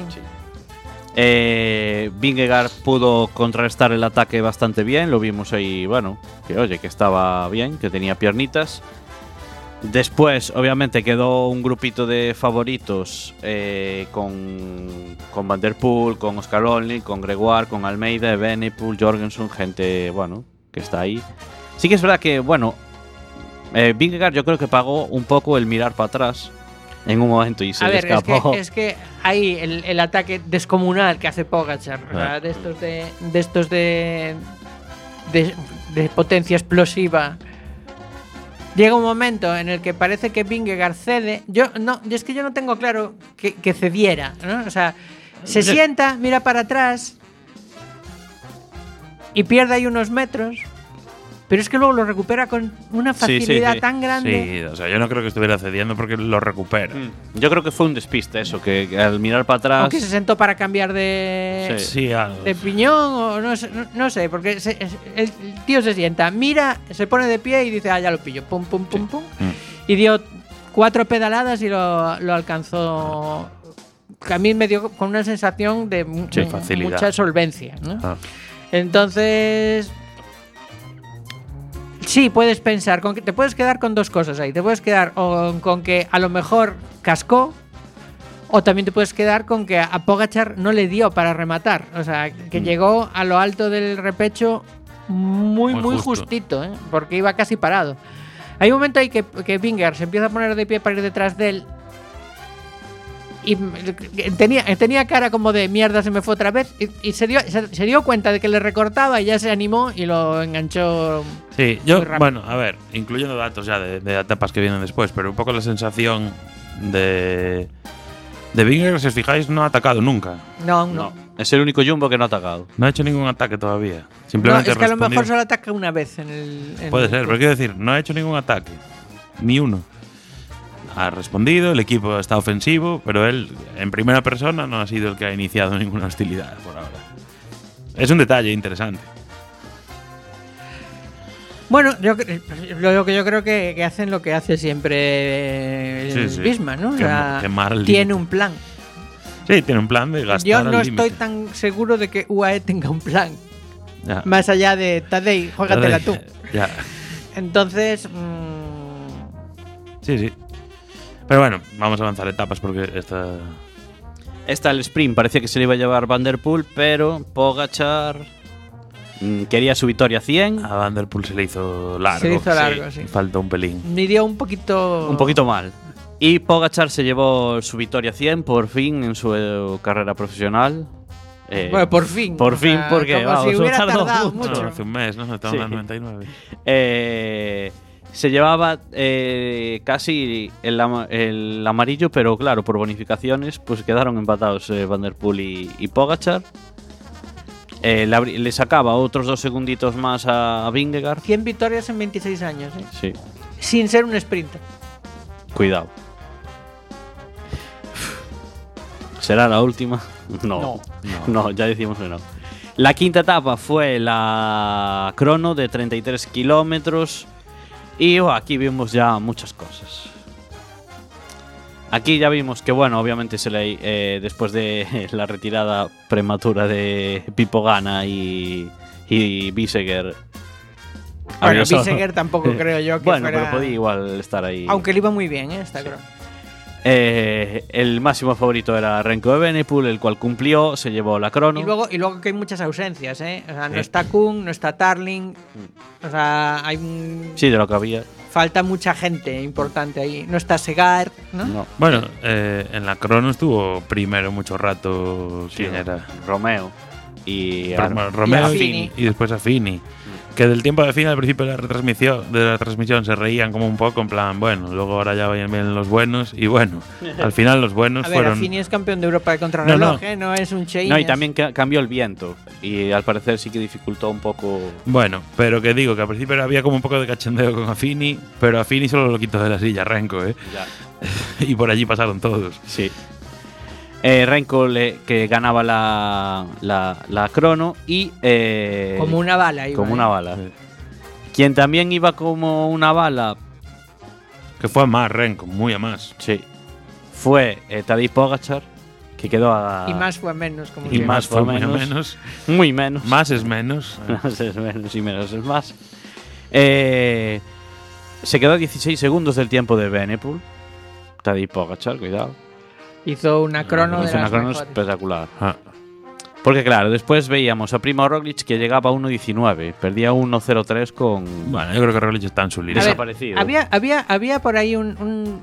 Eh, Vingegaard pudo contrarrestar el ataque bastante bien. Lo vimos ahí, bueno, que oye, que estaba bien, que tenía piernitas. Después, obviamente, quedó un grupito de favoritos eh, con, con Van der Poel, con Oscar Olney, con Gregoire, con Almeida, Evenepoel, Jorgensen, gente, bueno, que está ahí. Sí que es verdad que, bueno, eh, Vingegaard yo creo que pagó un poco el mirar para atrás en un momento y se A le ver, es escapó. que, es que ahí el, el ataque descomunal que hace Pogačar, o sea, Ah. de estos de, de estos de, de de potencia explosiva. Llega un momento en el que parece que Vingegaard cede. Yo no, es que yo no tengo claro que, que cediera, ¿no? O sea, se sienta, mira para atrás y pierde ahí unos metros, pero es que luego lo recupera con una Sí, sí, facilidad sí. tan grande. Sí, o sea, yo no creo que estuviera cediendo porque lo recupera. Mm. Yo creo que fue un despiste eso, que, que al mirar para atrás. Aunque se sentó para cambiar de, Sí. Sí, algo. de piñón o no sé, no, no sé, porque se- es- el, el tío se sienta, mira, se pone de pie y dice, ah, ya lo pillo, pum, pum, pum, pum. Mm. Y dio cuatro pedaladas y lo, lo alcanzó. Que a mí me dio con una sensación de mu- Sí, mu- facilidad. mucha solvencia, ¿no? Ah. Entonces, sí, puedes pensar, con que te puedes quedar con dos cosas ahí. Te puedes quedar o con que a lo mejor cascó, o también te puedes quedar con que a Pogačar no le dio para rematar. O sea, que Mm. llegó a lo alto del repecho muy, muy, Muy justo. justito, ¿eh? Porque iba casi parado. Hay un momento ahí que, que Vingegaard se empieza a poner de pie para ir detrás de él. y tenía, tenía cara como de mierda, se me fue otra vez. Y, y se, dio, se, se dio cuenta de que le recortaba y ya se animó y lo enganchó. Sí, yo, muy rápido. bueno, a ver, incluyendo datos ya de, de etapas que vienen después, pero un poco la sensación de. De Vingegaard, si os fijáis, no ha atacado nunca. No, no. No, es el único Jumbo que no ha atacado. No ha hecho ningún ataque todavía. No, Simplemente es que a lo respondió. mejor solo ataca una vez en el. en Puede el- ser, pero quiero decir, no ha hecho ningún ataque. Ni uno. Ha respondido, el equipo está ofensivo, pero él, en primera persona, no ha sido el que ha iniciado ninguna hostilidad por ahora. Es un detalle interesante. Bueno, yo, cre- lo que yo creo que, que hacen lo que hace siempre el Sí, sí. Bisma, ¿no? O Quem- sea, quemar al tiene límite. un plan. Sí, tiene un plan de gastar Yo al no límite. estoy tan seguro de que U A E tenga un plan. Ya. Más allá de Tadej, juégatela tú. Ya. Entonces, mm, Sí, sí. Pero bueno, vamos a avanzar etapas porque esta. Esta, el sprint, parecía que se le iba a llevar Van der Poel, pero Pogačar mm, quería su victoria cien. A Van der Poel se le hizo largo. Se le hizo largo, sí. Falta un pelín. midió un poquito. Un poquito mal. Y Pogačar se llevó su victoria cien por fin en su eh, carrera profesional. Eh, Bueno, por fin. Por o fin, sea, porque como vamos, si hubiera tardó tardado mucho. mucho. No, hace un mes, ¿no? Estamos Sí. en la noventa y nueve. Eh, se llevaba eh, casi el, ama- el amarillo, pero claro, por bonificaciones, pues quedaron empatados eh, Van der Poel y, y Pogačar. Eh, le, abri- le sacaba otros dos segunditos más a, a Vingegaard. cien victorias en veintiséis años, ¿eh? Sí, Sin ser un sprinter. cuidado. ¿Será la última? No, No. no, ya decimos que no. La quinta etapa fue la crono de treinta y tres kilómetros. Y oh, aquí vimos ya muchas cosas. Aquí ya vimos que, bueno, obviamente se le, eh, después de la retirada prematura de Pipo Gana y, y Biseguer. Bueno, había solo- Biseguer tampoco creo yo que Bueno, fuera. pero podía igual estar ahí. Aunque le iba muy bien, ¿eh? Esta Sí. crono. Eh, el máximo favorito era Renko Evenepoel, el cual cumplió, se llevó la crono. Y luego, y luego que hay muchas ausencias, ¿eh? O sea, no Sí. está Kuhn, no está Tarling. O sea, hay un- Sí, de lo que había. falta mucha gente importante ahí. No está Segar, ¿no? No. Bueno, eh, en la crono estuvo primero mucho rato. ¿Quién Sí, era? Romeo. Y Rom- Ar- Romeo y y, Affini. y después Affini. Que del tiempo de Affini al principio de la retransmisión, de la transmisión se reían como un poco en plan, bueno, luego ahora ya vayan bien los buenos y bueno, al final los buenos A ver, fueron. Affini es campeón de Europa de contrarreloj, No, no. ¿eh? No es un Cheines. No, y también ca- cambió el viento. Y al parecer sí que dificultó un poco. Bueno, pero que digo que al principio había como un poco de cachondeo con Affini, pero Affini solo lo quitó de la silla, Renko, ¿eh? Y por allí pasaron todos. Sí. Eh, Renko le- que ganaba la, la, la crono y. eh, Como una bala. Iba, como ¿eh? una bala. Sí. Quien también iba como una bala. Que fue a más, Renko, muy a más. Sí. Fue eh, Tadej Pogačar, que quedó a. Y más fue menos. Como Y siempre. más fue fue muy a menos. menos. Muy menos. Más es menos. Más es menos y menos es más. Eh, se quedó a dieciséis segundos del tiempo de Evenepoel. Tadej Pogačar, cuidado. Hizo una crono de Hizo una las crono mejores. espectacular. Ah. Porque claro, después veíamos a Primož Roglic que llegaba a uno diecinueve. Perdía uno cero tres con. Bueno, yo creo que Roglic está en su A línea. ver, desaparecido. Había, había, había por ahí un, un-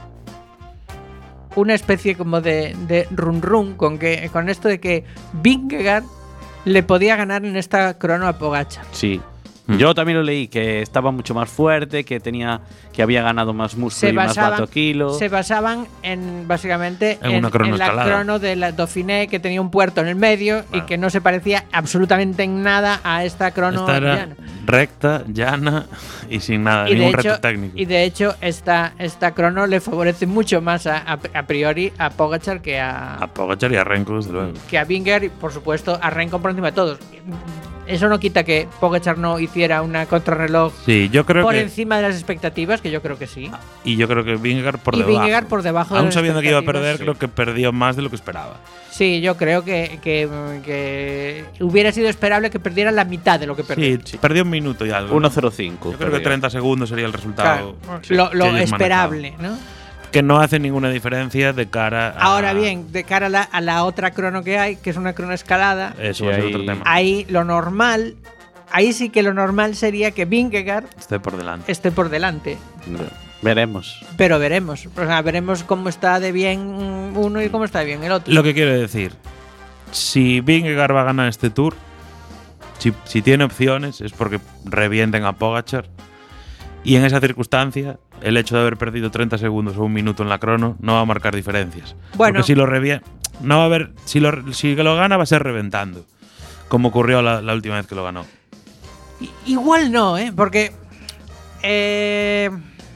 una especie como de, de run run con que con esto de que Vingegaard le podía ganar en esta crono a Pogačar. Sí. Mm. Yo también lo leí, que estaba mucho más fuerte, que tenía que había ganado más músculo Se y más basaban, vato kilo. se basaban en básicamente En una crono la escalada. crono de la Dauphiné, que tenía un puerto en el medio y Claro. que no se parecía absolutamente en nada a esta crono Esta era llana. recta, llana y sin nada, Y de, ningún hecho, reto técnico. y de hecho esta, esta crono le favorece mucho más a, a, a priori a Pogačar que a, A Pogačar y a Renko, desde luego. que a Vingegaard y por supuesto a Renko por encima de todos. Eso no quita que Pogačar no hiciera una contrarreloj Sí, yo creo por que. encima de las expectativas, que yo creo que sí. Y yo creo que Vingegaard por y debajo. Vingegaard por debajo de Aún las sabiendo que iba a expectativas, perder, sí. creo que perdió más de lo que esperaba. Sí, yo creo que, que, que hubiera sido esperable que perdiera la mitad de lo que perdió. Sí, perdió un minuto y algo. uno cero cinco. Yo creo que treinta segundos sería el resultado. Claro, sí, lo, lo que ellos esperable, ¿no? manejaban. Que no hace ninguna diferencia de cara a. Ahora bien, de cara a la, a la otra crono que hay, que es una crono escalada, Eso Sí, va a ser ahí- otro tema. ahí lo normal, ahí sí que lo normal sería que Vingegaard Esté por delante. esté por delante. Veremos. Pero veremos. O sea, veremos cómo está de bien uno y cómo está de bien el otro. Lo que quiero decir, si Vingegaard va a ganar este Tour, si, si tiene opciones es porque revienten a Pogačar. Y en esa circunstancia, el hecho de haber perdido treinta segundos o un minuto en la crono no va a marcar diferencias. Bueno. Porque si lo revie- no va a haber, si lo, si lo gana va a ser reventando, como ocurrió la, la última vez que lo ganó. I- igual no, ¿eh? Porque eh,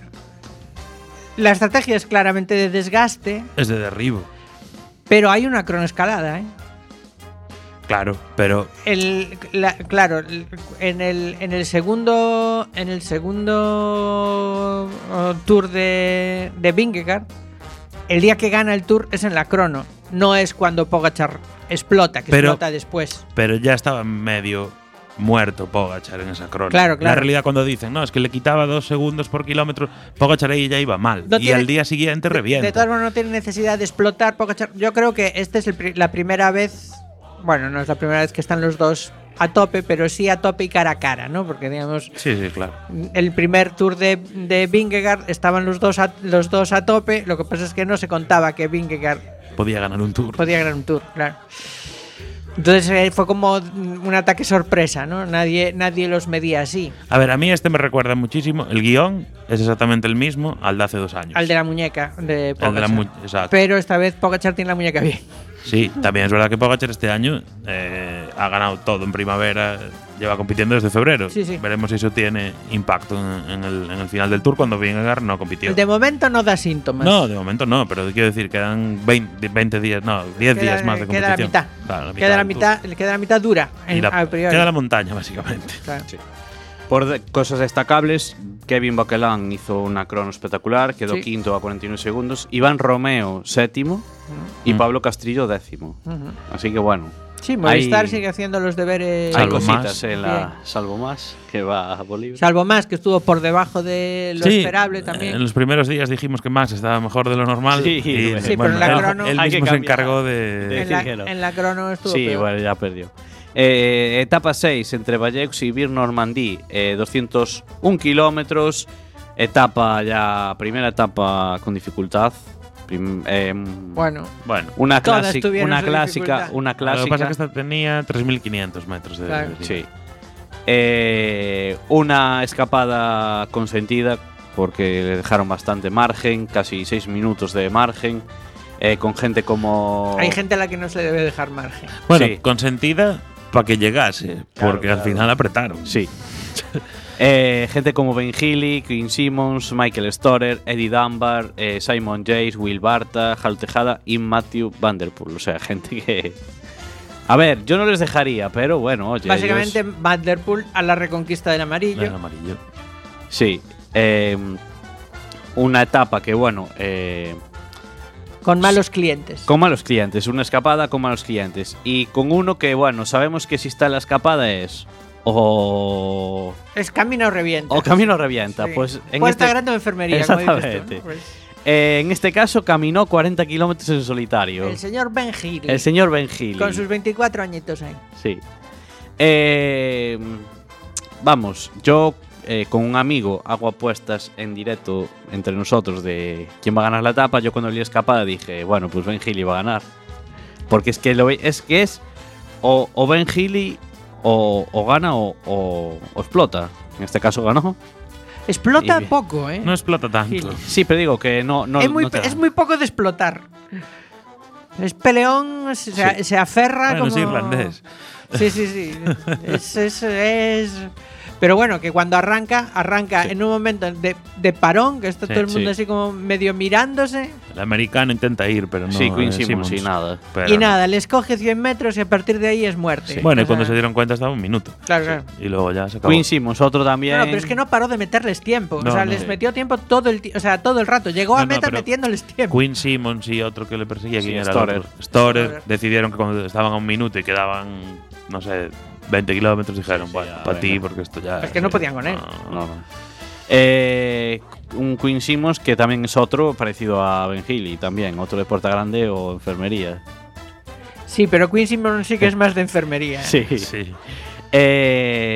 la estrategia es claramente de desgaste, Es de derribo, pero hay una cronoescalada, ¿eh? claro, pero El, la- claro, el- en el, en el segundo en el segundo oh, tour de, de Vingegaard, el día que gana el tour es en la crono, no es cuando Pogačar explota, que Pero- explota después. pero ya estaba medio muerto Pogačar en esa crono. Claro, claro. La realidad cuando dicen, no, es que le quitaba dos segundos por kilómetro, Pogačar ahí ya iba mal. No y tiene- al día siguiente De, revienta. de todas maneras no tiene necesidad de explotar Pogačar. Yo creo que esta es el pri- la primera vez, bueno, no es la primera vez que están los dos a tope, pero sí a tope y cara a cara, ¿no? Porque digamos, Sí, sí, claro. el primer tour de, de Vingegaard estaban los dos, a, los dos a tope. Lo que pasa es que no se contaba que Vingegaard Podía ganar un Tour. podía ganar un tour, claro. Entonces eh, fue como un ataque sorpresa, ¿no? Nadie, nadie los medía así. A ver, a mí este me recuerda muchísimo. El guión es exactamente el mismo al de hace dos años. Al de la muñeca de El de la Pogačar. mu- exacto. Pero esta vez Pogačar tiene la muñeca bien. Sí, también es verdad que Pogačar este año eh, ha ganado todo en primavera, lleva compitiendo desde febrero. Sí, sí. Veremos si eso tiene impacto en, en el, en el final del Tour cuando Vingegaard no compitió. De momento no da síntomas. No, de momento no, pero quiero decir, quedan veinte, veinte días, no, diez Queda- días más de queda la competición. mitad. Claro, Queda la del mitad, Tour. queda la mitad dura. Y en- la- a priori. queda la montaña, básicamente. Claro. Por de- cosas destacables, Kevin Bauquelin hizo una crono espectacular, quedó Sí. quinto a cuarenta y nueve segundos, Iván Romeo séptimo y Mm. Pablo Castrillo décimo. Ujú. Así que bueno, Sí, Movistar Hay- sigue haciendo los deberes. hay Salvo cositas más. en la Bien. salvo más que va a Bolivia. Salvo más, que estuvo por debajo de lo Sí, esperable también. En los primeros días dijimos que Max estaba mejor de lo normal. Sí, y, bueno. Sí, pero en la él, crono- él Hay que mismo se cambiar encargó de- de. en, la, que no. en la crono estuvo Sí, peor. bueno, ya perdió. Eh, etapa seis entre Vallex y Bir Normandí, eh, doscientos un kilómetros. Etapa ya, primera etapa con dificultad. Prim- eh, Bueno, Bueno, una todas clásica, tuvieron una su clásica, dificultad. una lo que clásica. pasa es que esta tenía tres mil quinientos metros de. Claro. de- Sí. Eh, una escapada consentida porque le dejaron bastante margen, casi seis minutos de margen, eh, con gente como. hay gente a la que no se le debe dejar margen. Bueno, Sí. consentida para que llegase, Claro, porque al claro. final apretaron. Sí. Eh, gente como Ben Healy, Quinn Simmons, Michael Storer, Eddie Dunbar, eh, Simon Yates, Will Barta, Hal Tejada y Matthew Van Der Poel. O sea, gente que. A ver, yo no les dejaría, pero bueno, oye. Básicamente, ellos- Van Der Poel a la reconquista del amarillo. El amarillo. Sí. eh, una etapa que, bueno. Eh, Con malos clientes. Con malos clientes, una escapada con malos clientes. Y con uno que, bueno, sabemos que si está en la escapada es o, Es camino o revienta. o camino revienta. Sí. Pues en Puerta este, grande o enfermería, como dices tú, Exactamente. ¿no? Pues, eh, en este caso caminó cuarenta kilómetros en solitario. el señor Ben Healy. El señor Ben Healy. Con sus veinticuatro añitos ahí. Sí. Eh, vamos, yo eh, con un amigo hago apuestas en directo entre nosotros de quién va a ganar la etapa. Yo cuando vi la escapada dije, bueno, pues Ben Healy va a ganar. Porque es que, lo, ve- es, que es o, o Ben Healy o, o gana o, o- o explota. En este caso ganó. Explota Y- poco, ¿eh? No explota tanto. Healy. Sí, pero digo que no, no, es, muy, no te da. es muy poco de explotar. Es peleón, se, Sí. se aferra Bueno, como… es irlandés. Sí, sí, sí. es, es, es- Pero bueno, que cuando arranca, arranca Sí. en un momento de, de parón, que está Sí, todo el mundo sí. así como medio mirándose. El americano intenta ir, pero no. Sí, Quinn eh, Simmons y nada. Pero y no. nada, les coge cien metros y a partir de ahí es muerte. Bueno, y O cuando sea, se dieron cuenta estaba un minuto. Claro, claro. Y luego ya se acabó. Quinn Simmons, otro también. No, no, pero es que no paró de meterles tiempo. No, o sea, no. les metió tiempo todo el, ti- o sea, todo el rato. Llegó a No, no, meta pero metiéndoles tiempo. Quinn Simmons y otro que le perseguía, Sí, ¿quién era Storer. el otro? Storer. Storer. Decidieron que cuando estaban a un minuto y quedaban, no sé, veinte kilómetros, dijeron, Sí, bueno, ya, para ti, venga. porque esto ya. Es que no podían con él. No, no. Eh, un Quinn Simmons que también es otro parecido a Ben Healy, también, otro de Puerta Grande o enfermería. Sí, pero Quinn Simmons sí que es más de enfermería. ¿eh? Sí. Sí. Eh,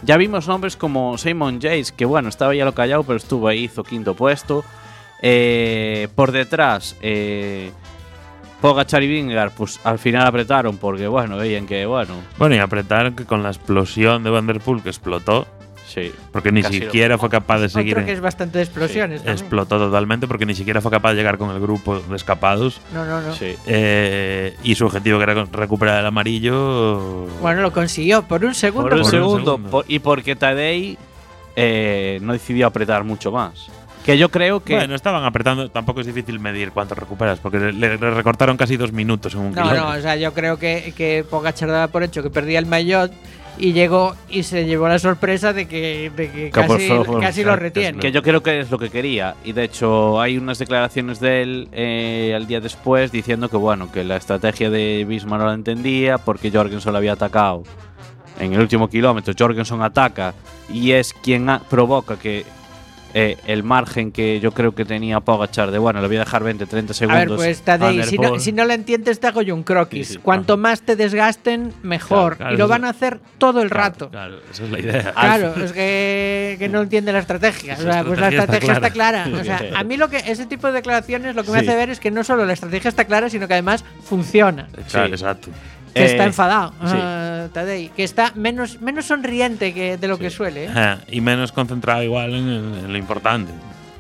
Ya vimos nombres como Simon Yates, que bueno, estaba ya lo callado, pero estuvo ahí, hizo quinto puesto. Eh, por detrás, eh, Pogačar y Vingegaard, pues al final apretaron porque, bueno, veían que, bueno. Bueno, y apretar que con la explosión de Van der Poel que explotó, sí, porque ni casi siquiera fue capaz de seguir. Otro que es bastante de explosiones. Sí, también. explotó totalmente porque ni siquiera fue capaz de llegar con el grupo de escapados. No, no, no. sí. Eh, y su objetivo, que era recuperar el amarillo. Bueno, lo consiguió por un segundo. Por un Por un segundo, segundo. por- y porque Tadej eh, no decidió apretar mucho más. Que yo creo que. Bueno, estaban apretando. Tampoco es difícil medir cuánto recuperas, porque le, le recortaron casi dos minutos en un No, kilómetro. no, o sea, yo creo que, que Pogačar daba por hecho que perdía el maillot y llegó y se llevó la sorpresa de que, de que Que por casi, favor, casi lo exacto, retiene. Que yo creo que es lo que quería. Y de hecho, hay unas declaraciones de él eh, al día después diciendo que, bueno, que la estrategia de Visma no la entendía porque Jorgensen lo había atacado. En el último kilómetro, Jorgensen ataca y es quien ha- provoca que eh, el margen que yo creo que tenía Pogačar de, bueno, le voy a dejar veinte, treinta A segundos. ver, pues Van Tadej, der si no, Poel. si no la entiendes te hago yo un croquis. Sí, sí, Cuanto ajá. más te desgasten, mejor. Claro, claro, y lo eso- van a hacer todo el Claro, rato. Claro, esa es la idea. Claro, es que, que no entiende la estrategia. O Esa sea, pues la estrategia está estrategia está clara. clara. O sea, a mí lo que ese tipo de declaraciones lo que me Sí. hace ver es que no solo la estrategia está clara, sino que además funciona. Claro, Sí. exacto. Que Eh, está enfadado, sí. ah, Tadej. Que está menos, menos sonriente que de lo que suele. ¿eh? Ajá, y menos concentrado igual en, en lo importante.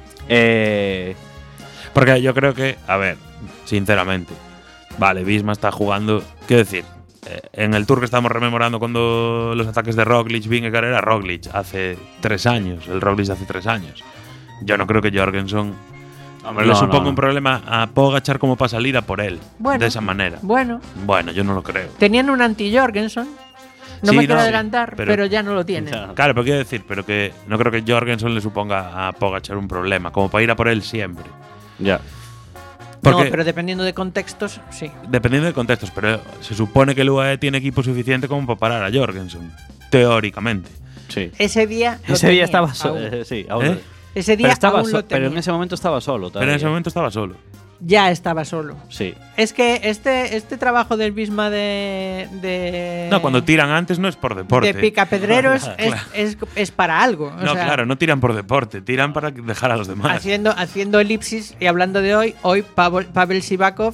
Eh, Porque yo creo que, a ver, sinceramente, vale, Visma está jugando. Quiero decir, eh, en el tour que estamos rememorando cuando los ataques de Roglic, Vingegaard era Roglic hace tres años. El Roglic de hace tres años. Yo no creo que Jorgensen Hombre, le no, suponga no. un problema a Pogačar como para salir a por él. Bueno. de esa manera. Bueno, Bueno, yo no lo creo. tenían un anti-Jorgensen. No Sí, me quiero no, adelantar, pero- pero, ya no lo tienen. Ya. Claro, pero quiero decir, pero que no creo que Jorgensen le suponga a Pogačar un problema, como para ir a por él siempre. ya. Porque No, pero dependiendo de contextos, sí. dependiendo de contextos, pero se supone que el U A E tiene equipo suficiente como para parar a Jorgensen, teóricamente. Sí. Ese día. lo Ese día tenía, estaba solo. aún. sí, aún. ¿Eh? Ese día Pero, estaba aún so- lo pero tenía. en ese momento estaba solo. Pero en todavía. ese momento estaba solo. Ya estaba solo. Sí. Es que este, este trabajo del Visma de. de No, cuando tiran antes no es por deporte. De picapedreros es, Claro. es, es para algo. o No, sea, claro, no tiran por deporte, tiran para dejar a los demás. Haciendo, haciendo elipsis y hablando de hoy, hoy Pavel, Pavel Sivakov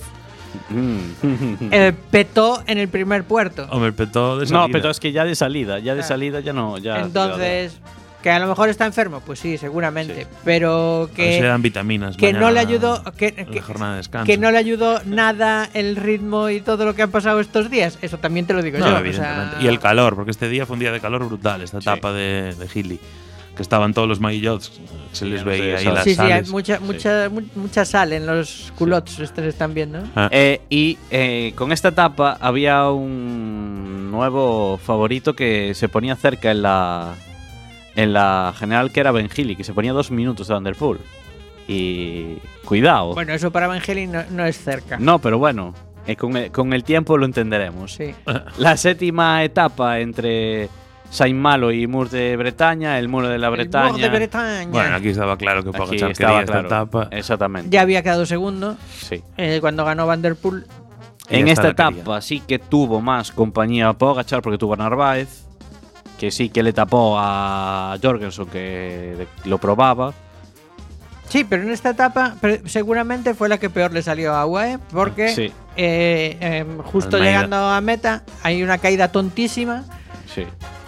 Mm. eh, petó en el primer puerto. Hombre, petó de no, salida. pero es que ya de salida, ya de Claro. salida ya no. Ya, Entonces, que a lo mejor está enfermo, pues sí, seguramente. Sí. Pero A ver si le que, dan vitaminas. que no mañana le ayudó. Que, en que- la jornada de descanso. que no le ayudó nada el ritmo y todo lo que han pasado estos días. Eso también te lo digo No, yo. o evidentemente. sea, y el calor, porque este día fue un día de calor brutal, esta Sí. etapa de, de Hilly. Que estaban todos los maillots, se les no sé, veía ahí sal. las Sí, sí, hay sales. mucha, mucha, mu- mucha sal en los culottes, estos están viendo. Ah, Eh, y eh, con esta etapa había un nuevo favorito que se ponía cerca en la en la general, que era Ben Healy, que se ponía dos minutos de Van der Poel. Y cuidado. Bueno, eso para Vangeli no, no es cerca. No, pero bueno, eh, con, el, con el tiempo lo entenderemos. Sí. La séptima etapa entre Saint-Malo y Mur de Bretaña, el muro de la Bretaña. El Mur de Bretaña. Bueno, aquí estaba claro que Aquí Pogačar estaba quería claro. esta etapa. Exactamente. Ya había quedado segundo Sí. eh, cuando ganó Van der Poel. Y En esta esta la quería. etapa sí que tuvo más compañía Pogačar porque tuvo a Narváez, que sí que le tapó a Jorgensen, que de- lo probaba. Sí, pero en esta etapa pre- seguramente fue la que peor le salió a U A E porque Sí. eh, eh, justo Almeida. llegando a meta hay una caída tontísima Sí.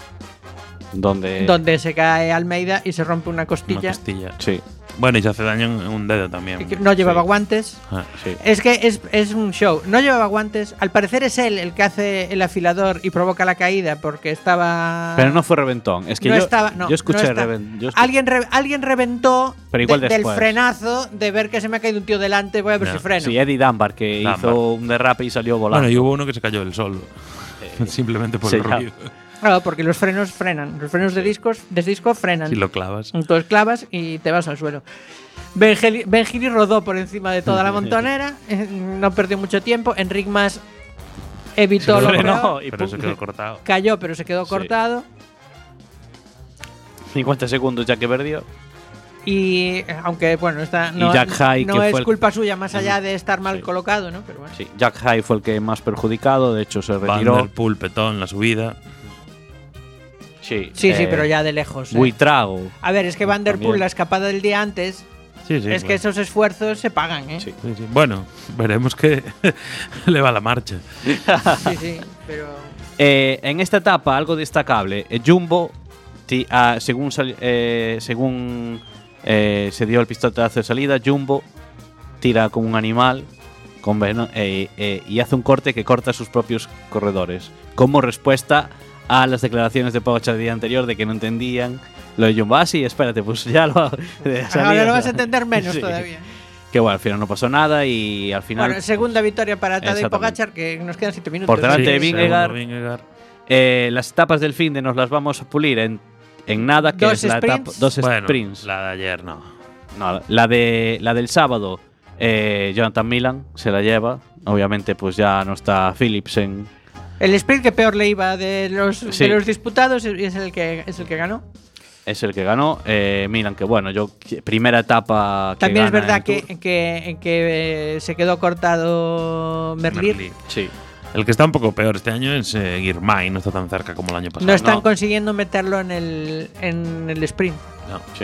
Donde. donde se cae Almeida y se rompe una Una costilla. costilla. Sí, Bueno, y se hace daño en un dedo también. que No llevaba Sí. guantes. Ah. sí. Es que es, es un show. No llevaba guantes. Al parecer es él el que hace el afilador y provoca la caída porque estaba. Pero no fue reventón. Es que No yo, estaba- no, yo escuché no está- reven- yo escu- Alguien, re- alguien reventó Pero igual de- del después. frenazo de ver que se me ha caído un tío delante. Voy a ver No. si freno. Sí, Eddie Dunbar, que Dunbar. hizo un derrape y salió volando. Bueno, y hubo uno que se cayó del solo. Simplemente por sí, el ya. ruido. Claro, porque los frenos frenan. Los frenos de discos, de disco frenan. Si lo clavas. Entonces clavas y te vas al suelo. Ben Healy Ben Healy rodó por encima de toda la montonera. eh, No perdió mucho tiempo. Enric Mas evitó Se lo quedó- frenó. peor. y pero pum. se quedó cortado. Cayó, pero se quedó Sí. cortado. cincuenta segundos ya que perdió. Y eh, aunque, bueno, esta no, Jack High, no que es fue el- culpa suya más allá de estar mal Sí. colocado, ¿no? Pero bueno. Sí, Jack High fue el que más perjudicado, de hecho se Van retiró. der Poel petó en la subida. Sí, Sí, sí, eh, pero ya de lejos. eh. Buitrago. A ver, es que Van der Poel, También. la escapada del día antes, Sí, sí. es que claro. esos esfuerzos se pagan, ¿eh? Sí. Sí, sí. Bueno, veremos que le va la marcha. Sí, sí, pero. Eh, en esta etapa, algo destacable, eh, Jumbo, ti- ah, según, sal- eh, según eh, se dio el pistoletazo de salida, Jumbo tira como un animal con veno- eh, eh, y hace un corte que corta a sus propios corredores, como respuesta a las declaraciones de Pogačar el día anterior de que no entendían lo de Jumbo. Ah, sí, espérate, pues ya lo de salida, Ahora lo vas a entender menos Sí. todavía. Que bueno, al final no pasó nada y al final Bueno, segunda victoria para Tadej Exactamente. Pogačar, que nos quedan siete minutos. Por delante Sí, de Vingegaard. segundo Vingegaard. Eh, las etapas del fin de nos las vamos a pulir en, en nada, que Dos es la sprints. etapa. Dos Bueno, sprints. la de ayer no. No, la, de, la del sábado, eh, Jonathan Milan se la lleva. Obviamente, pues ya no está Philipsen. El sprint que peor le iba de los, Sí. de los disputados es el que, es el que ganó. Es el que ganó. Eh, Milan, que bueno, yo primera etapa que También es gana verdad en que, Tour. que, que eh, se quedó cortado Merlier. Merli. Sí. El que está un poco peor este año es eh, Girmay, no está tan cerca como el año pasado. No están no. consiguiendo meterlo en el, en el sprint. No. Sí.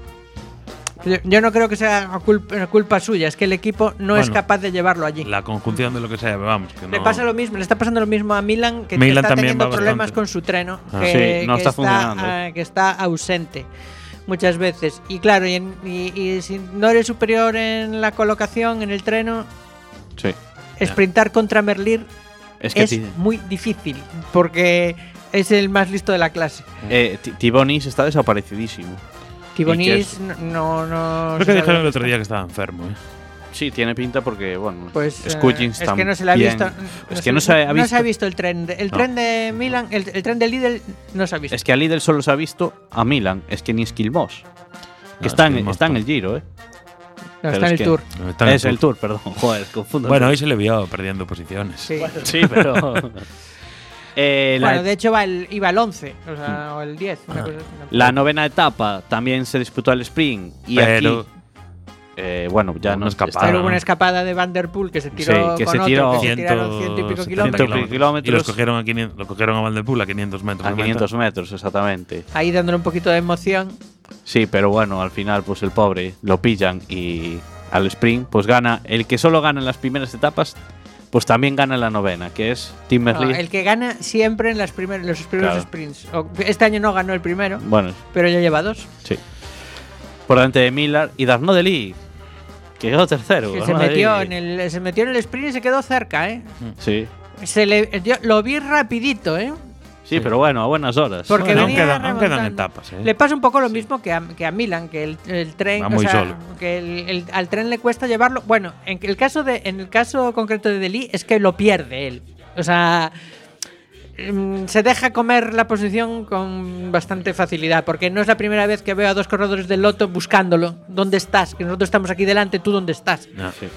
Yo, yo no creo que sea culpa, culpa suya, es que el equipo no es Bueno, capaz de llevarlo allí. La conjunción de lo que sea, vamos. Que Le no- pasa lo mismo, le está pasando lo mismo a Milan, que Milan está también teniendo va problemas bastante. con su treno, Ah. que, Sí, no que está funcionando. ah, que está ausente muchas veces. Y claro, y, en- y- y si no eres superior en la colocación en el treno, Sí. sprintar contra Merlier Es que es ti- muy difícil, porque es el más listo de la clase. eh, Ti- Tibonis está desaparecidísimo. Tibonis es? no, no, Creo se que sabe dijeron el dónde otro está. día que estaba enfermo. ¿eh? Sí, tiene pinta porque, bueno, Pues eh, Skujins es que no se le ha también. visto. Es que no se ha no visto. se ha visto el tren. de- el No. tren de Milan, el, el tren de Lidl no se ha visto. Es que a Lidl solo se ha visto a Milan, es que ni Esquilmos. Que No, está, en, Esquilmos está en no. el Giro, ¿eh? No, pero está en es el que- Tour. No, está en es el Tour, perdón. Joder, confundo. Bueno, hoy se le vio perdiendo posiciones. Sí. Sí, pero. Eh, la, Bueno, de hecho va el, iba el once, o sea, o el diez. Una cosa, una- la novena etapa también se disputó el sprint. Y Pero- aquí. eh, bueno, ya Una no escapada. Pero ¿no? hubo una escapada de Van der Poel que se tiró Sí, que con se otro, tiró que se tiraron ciento y pico setenta kilómetros. Ciento kilómetros. Y los cogieron a quinientos, lo cogieron a Van der Poel a quinientos metros. a de quinientos meta. metros, exactamente. Ahí dándole un poquito de emoción. Sí, pero bueno, al final, pues el pobre lo pillan y al sprint, pues gana. El que solo gana en las primeras etapas, pues también gana en la novena, que es Tim No, Merlier. el que gana siempre en las primer- los primeros Claro. sprints. O- Este año no ganó el primero, Bueno, pero ya lleva dos. sí. Por delante de Miller y Darno Deli, que quedó tercero. Que se Madre metió, mía. en el, se metió en el sprint y se quedó cerca, ¿eh? Sí. Se le, yo lo vi rapidito, ¿eh? Sí, pero bueno, a buenas horas. Porque Bueno, aún venía quedan- aún quedan remontando. etapas, ¿eh? Le pasa un poco lo mismo que a, que a Milan, que el, el tren, Va o muy sea, solo. que el- el- al tren le cuesta llevarlo. Bueno, en el caso de, en el caso concreto de Deli es que lo pierde él. O sea, mm, se deja comer la posición con bastante facilidad, porque no es la primera vez que veo a dos corredores del Lotto buscándolo. ¿Dónde estás? Que nosotros estamos aquí delante, ¿tú dónde estás? No. Sí.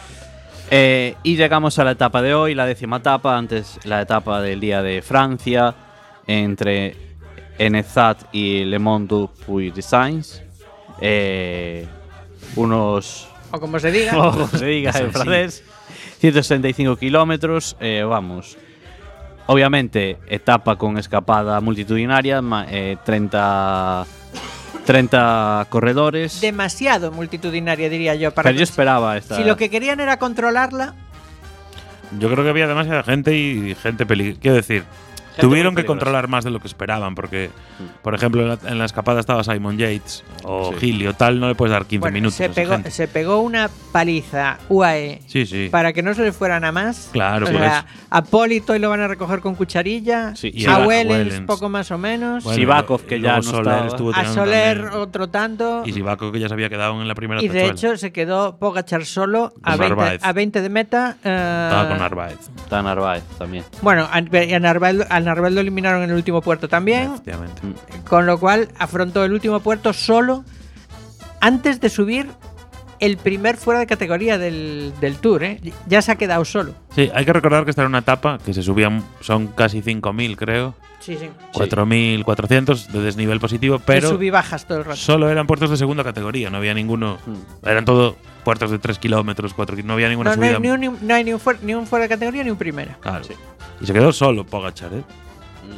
Eh, y llegamos a la etapa de hoy, la décima etapa, antes la etapa del día de Francia, entre Enezat y Le Monde Puy de Sainz. Eh, unos. O como se diga. Como se diga en francés. ciento sesenta y cinco kilómetros, eh, vamos. Obviamente, etapa con escapada multitudinaria, ma- eh, treinta, treinta corredores. Demasiado multitudinaria, diría yo. Para Pero yo esperaba esta. si lo que querían era controlarla, Yo creo que había demasiada gente y gente peligrosa. Quiero decir, Gente tuvieron muy que peligrosa. controlar más de lo que esperaban, porque, por ejemplo, en la, en la escapada estaba Simon Yates o Sí. Gilly o tal, no le puedes dar quince bueno, minutos. se, a esa pegó, gente. se pegó una paliza U A E Sí, sí. para que no se le fuera nada más. Claro, o por sea, eso. a Polito hoy lo van a recoger con cucharilla. Sí, y a a Wellens, Wellens. poco más o menos. Bueno, Sivakov, y que luego ya no Soler estaba. estuvo a tirando Soler, también. otro tanto. Y Sivakov, que ya se había quedado en la primera Y de tachuela. hecho se quedó Pogačar solo a Con veinte, Narváez. a veinte de meta. eh, Estaba con Narváez. Está Narváez también. Bueno, a, a Narváez, al Narváez lo eliminaron en el último puerto también. Efectivamente. Con lo cual afrontó el último puerto solo antes de subir el primer fuera de categoría del, del Tour. ¿eh? Ya se ha quedado solo. Sí, hay que recordar que esta era una etapa que se subían, son casi cinco mil, creo. Sí, sí. cuatro mil cuatrocientos de desnivel positivo, pero subí bajas todo el rato. solo eran puertos de segunda categoría, no había ninguno. Eran todo puertos de tres kilómetros, cuatro kilómetros, no había ninguna No, no hay, subida. ni un, no hay ni un, fuera, ni un fuera de categoría ni un primera. Claro. Y se quedó solo Pogačar, ¿eh?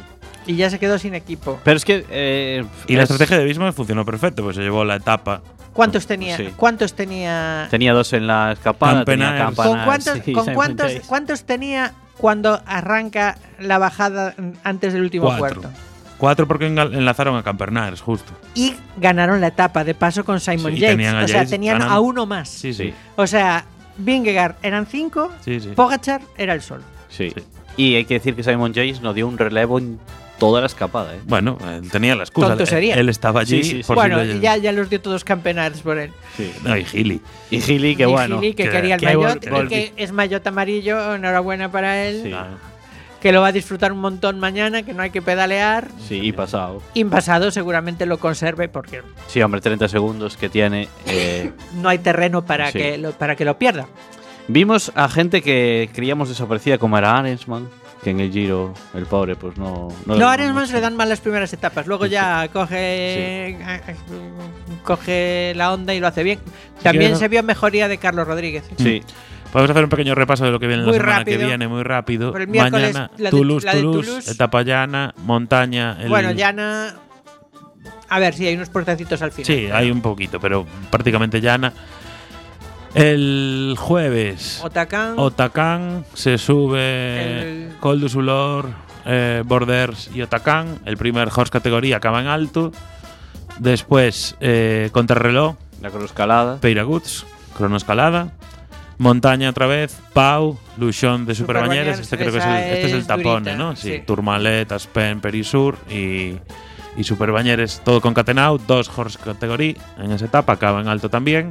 Y ya se quedó sin equipo. Pero es que. Eh, Y la es- estrategia de Bismarck funcionó perfecto, pues se llevó la etapa. ¿Cuántos tenía? Sí. ¿Cuántos tenía? Tenía dos en la escapada. Tenía Campenaers. ¿Con Campenaers, cuántos, sí, con Simon cuántos, Yates. cuántos tenía cuando arranca la bajada antes del último Cuatro. puerto? Cuatro porque engal- enlazaron a Campernaers, justo. Y ganaron la etapa de paso con Simon Sí, y Yates. tenían a O sea, Yates tenían ganando. a uno más. Sí, sí. O sea, Vingegaard eran cinco, Sí, sí. Pogacar era el solo. Sí. Sí. Y hay que decir que Simon Yates no dio un relevo en toda la escapada. ¿eh? Bueno, él tenía la excusa. Tonto Él- sería. Él estaba allí. Sí, sí, sí. por Bueno, si le- ya, ya los dio todos campeonatos por él. Sí. No, y Gili. Y Gili, que Y bueno. Gili, que, que- quería el que maillot, vol- y que es maillot amarillo, enhorabuena para él. Sí. Claro. Que lo va a disfrutar un montón mañana, que no hay que pedalear. Sí, y pasado. Y en pasado seguramente lo conserve porque Sí, hombre, treinta segundos que tiene. eh, no hay terreno para, Sí. que, lo, para que lo pierda. Vimos a gente que creíamos desaparecida, como era Arensman, que en el Giro, el pobre, pues no. No, No, le a dan Arensman mucho. le dan mal las primeras etapas. Luego Sí, ya coge, coge la onda y lo hace bien. También quiero- se vio mejoría de Carlos Rodríguez. Sí, Podemos hacer un pequeño repaso de lo que viene Muy la semana rápido. que viene, muy rápido. Por el miércoles, Mañana, la de- Toulouse, la de Toulouse, Toulouse. etapa llana, montaña. el- Bueno, llana. A ver, sí, hay unos puertecitos al final. Sí, hay un poquito, pero prácticamente llana. El jueves, Otacán. Otacán se sube El- Col du Sulor, eh, Borders y Otacán. El primer horse categoría acaba en alto. Después, eh, contrarreloj, la cronoescalada. Peiraguts, cronoescalada. Montaña otra vez, Pau, Luchon de Superbañeres. Superbañeres, Este creo que es el, esa este es el es tapone, durita, ¿no? Sí, sí. Tourmalet, Aspen, Perisur y, y Superbañeres, todo concatenado. Dos horse categoría en esa etapa, acaba en alto también.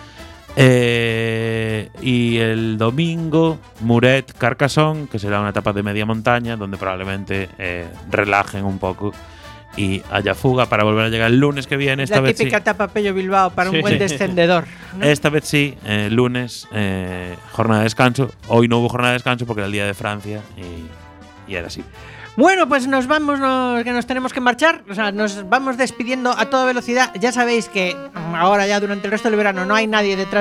Eh, y el domingo, Muret, Carcassonne, que será una etapa de media montaña, donde probablemente eh, relajen un poco y haya fuga para volver a llegar el lunes que viene. Esta la vez típica sí. etapa Pello Bilbao para un Sí. buen descendedor. ¿no? Esta vez sí, eh, lunes, eh, jornada de descanso. Hoy no hubo jornada de descanso porque era el día de Francia y, y era así. Bueno, pues nos vamos, nos- que nos tenemos que marchar. O sea, nos vamos despidiendo a toda velocidad. Ya sabéis que mm, ahora ya durante el resto del verano no hay nadie detrás